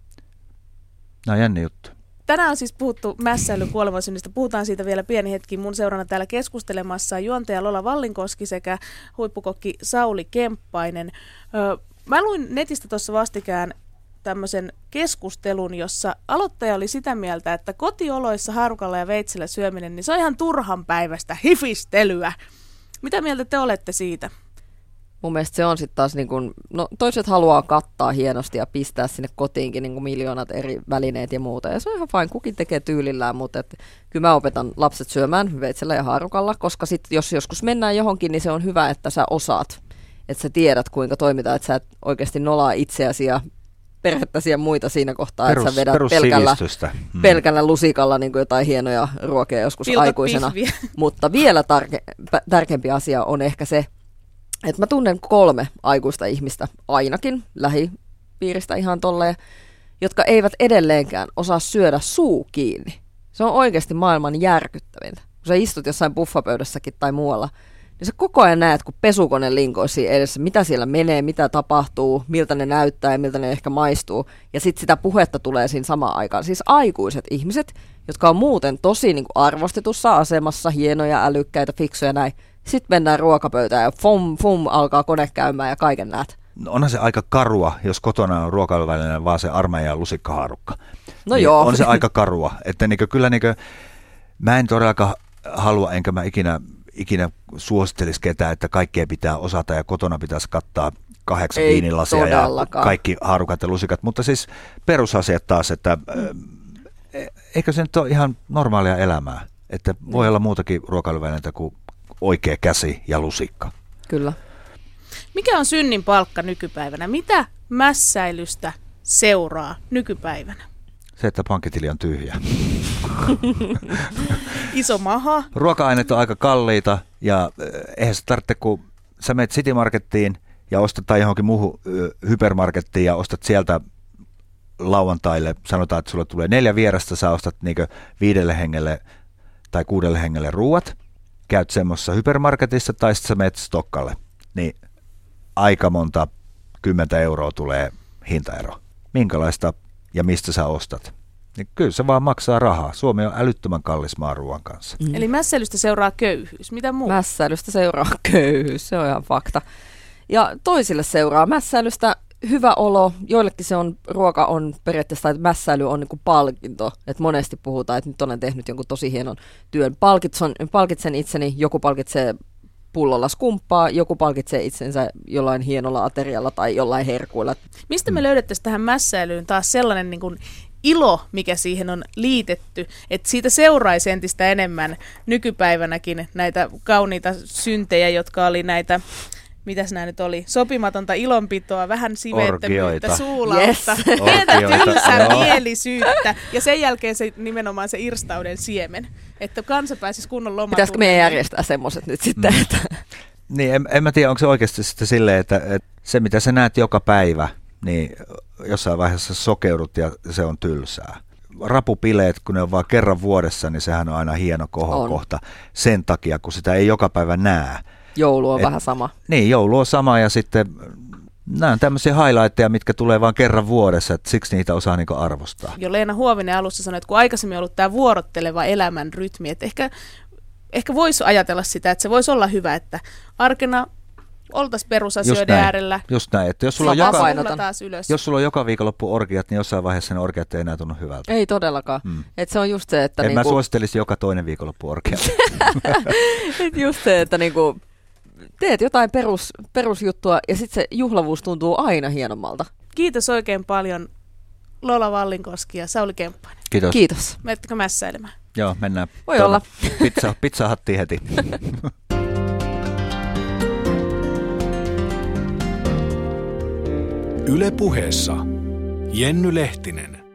Nämä on jännä juttu. Tänään on siis puhuttu mässäilyn kuolemansynnistä. Puhutaan siitä vielä pieni hetki. Mun seurana täällä keskustelemassa juontaja Lola Vallinkoski sekä huippukokki Sauli Kemppainen. Mä luin netistä tuossa vastikään tämmöisen keskustelun, jossa aloittaja oli sitä mieltä, että kotioloissa haarukalla ja veitsellä syöminen, niin se on ihan turhan päivästä hifistelyä. Mitä mieltä te olette siitä? Mun mielestä se on sitten taas, niin kun, no toiset haluaa kattaa hienosti ja pistää sinne kotiinkin niin miljoonat eri välineet ja muuta. Ja se on ihan fine, kukin tekee tyylillään, mutta kyllä mä opetan lapset syömään veitsellä ja haarukalla, koska sitten jos joskus mennään johonkin, niin se on hyvä, että sä osaat, että sä tiedät kuinka toimitaan, että sä et oikeasti nolaa itseäsi ja perhettäsi ja muita siinä kohtaa, että sä vedät pelkällä lusikalla niin kuin jotain hienoja ruokia joskus pilkat aikuisena. Pihviä. Mutta vielä tärkeämpi asia on ehkä se, että mä tunnen 3 aikuista ihmistä ainakin lähipiiristä ihan tolleen, jotka eivät edelleenkään osaa syödä suu kiinni. Se on oikeasti maailman järkyttävintä. Kun sä istut jossain buffapöydässäkin tai muualla, niin sä koko ajan näet, kun pesukone linkoi siinä edessä, mitä siellä menee, mitä tapahtuu, miltä ne näyttää ja miltä ne ehkä maistuu. Ja sitten sitä puhetta tulee siinä samaan aikaan. Siis aikuiset ihmiset, jotka on muuten tosi niin kuin arvostetussa asemassa, hienoja, älykkäitä, fiksuja näin. Sitten mennään ruokapöytään ja fum alkaa kone käymään ja kaiken näet. No onhan se aika karua, jos kotona on ruokailuvälineen vaan se armeijan lusikkahaarukka. No niin joo. On se aika karua. Että kyllä mä en todellakaan halua, enkä mä ikinä suosittelisi ketään, että kaikkea pitää osata ja kotona pitäisi kattaa 8 viinilasia ja kaikki haarukat ja lusikat. Mutta siis perusasiat taas, että eikö se nyt ole ihan normaalia elämää, että voi olla muutakin ruokailuvälineitä kuin oikea käsi ja lusikka. Kyllä. Mikä on synnin palkka nykypäivänä? Mitä mässäilystä seuraa nykypäivänä? Se, että pankkitili on tyhjä. Iso maha. Ruoka-aineet on aika kalliita Ja eihän se tarvitse, kun sä menet City Markettiin ja ostat tai johonkin muuhun hypermarkettiin ja ostat sieltä lauantaille, sanotaan, että sulle tulee 4 vierasta, sä ostat 5 hengelle tai 6 hengelle ruuat, käyt semmoisessa hypermarketissa tai sitten sä menet Stokkalle, niin aika monta 10 € tulee hintaero. Minkälaista ja mistä sä ostat? Niin kyllä se vaan maksaa rahaa. Suomi on älyttömän kallis maa ruoan kanssa. Eli mässäilystä seuraa köyhyys. Mitä muuta? Mässäilystä seuraa köyhyys, se on ihan fakta. Ja toisille seuraa mässäilystä hyvä olo. Joillekin ruoka on periaatteessa, että mässäily on niin kuin palkinto. Että monesti puhutaan, että nyt olen tehnyt jonkun tosi hienon työn. Palkitsen itseni, joku palkitsee pullolla skumppaa, joku palkitsee itsensä jollain hienolla aterialla tai jollain herkuilla. Mistä me löydettäisiin tähän mässäilyyn taas sellainen niin kuin ilo, mikä siihen on liitetty, että siitä seuraisi entistä enemmän nykypäivänäkin näitä kauniita syntejä, jotka oli näitä, mitäs nämä nyt oli, sopimatonta ilonpitoa, vähän siveettömyyttä, suulautta, pientä tylsämielisyyttä ja sen jälkeen se nimenomaan se irstauden siemen, että kansa pääsisi kunnon lomatunnin. Pitäisikö meidän järjestää semmoiset nyt sitten? Niin, en mä tiedä, onko se oikeasti sitten silleen, että se mitä sä näet joka päivä, niin jossain vaiheessa sokeudut ja se on tylsää. Rapupileet, kun ne on vaan kerran vuodessa, niin sehän on aina hieno kohokohta sen takia, kun sitä ei joka päivä näe. Joulu on vähän sama. Niin, joulu on sama ja sitten nämä on tämmöisiä highlightteja, mitkä tulee vaan kerran vuodessa, että siksi niitä osaa niinku arvostaa. Jo Leena Huovinen alussa sanoi, että kun aikaisemmin on ollut tämä vuorotteleva elämän rytmi, että ehkä voisi ajatella sitä, että se voisi olla hyvä, että arkena oltaisiin perusasioiden äärellä. Just näin, että jos sulla on joka viikonloppu orgiat, niin jossain vaiheessa ne orgiat ei enää tunnu hyvältä. Ei todellakaan. Et se on just se, että mä suosittelisi joka toinen viikonloppu orgiat. Just se, että niinku teet jotain perusjuttua ja sitten se juhlavuus tuntuu aina hienommalta. Kiitos oikein paljon Lola Vallinkoski ja Sauli Kemppainen. Kiitos. Menettekö mässäilemään? Joo, mennään. Voi olla. Pizza hattiin heti. Yle Puheessa Jenny Lehtinen.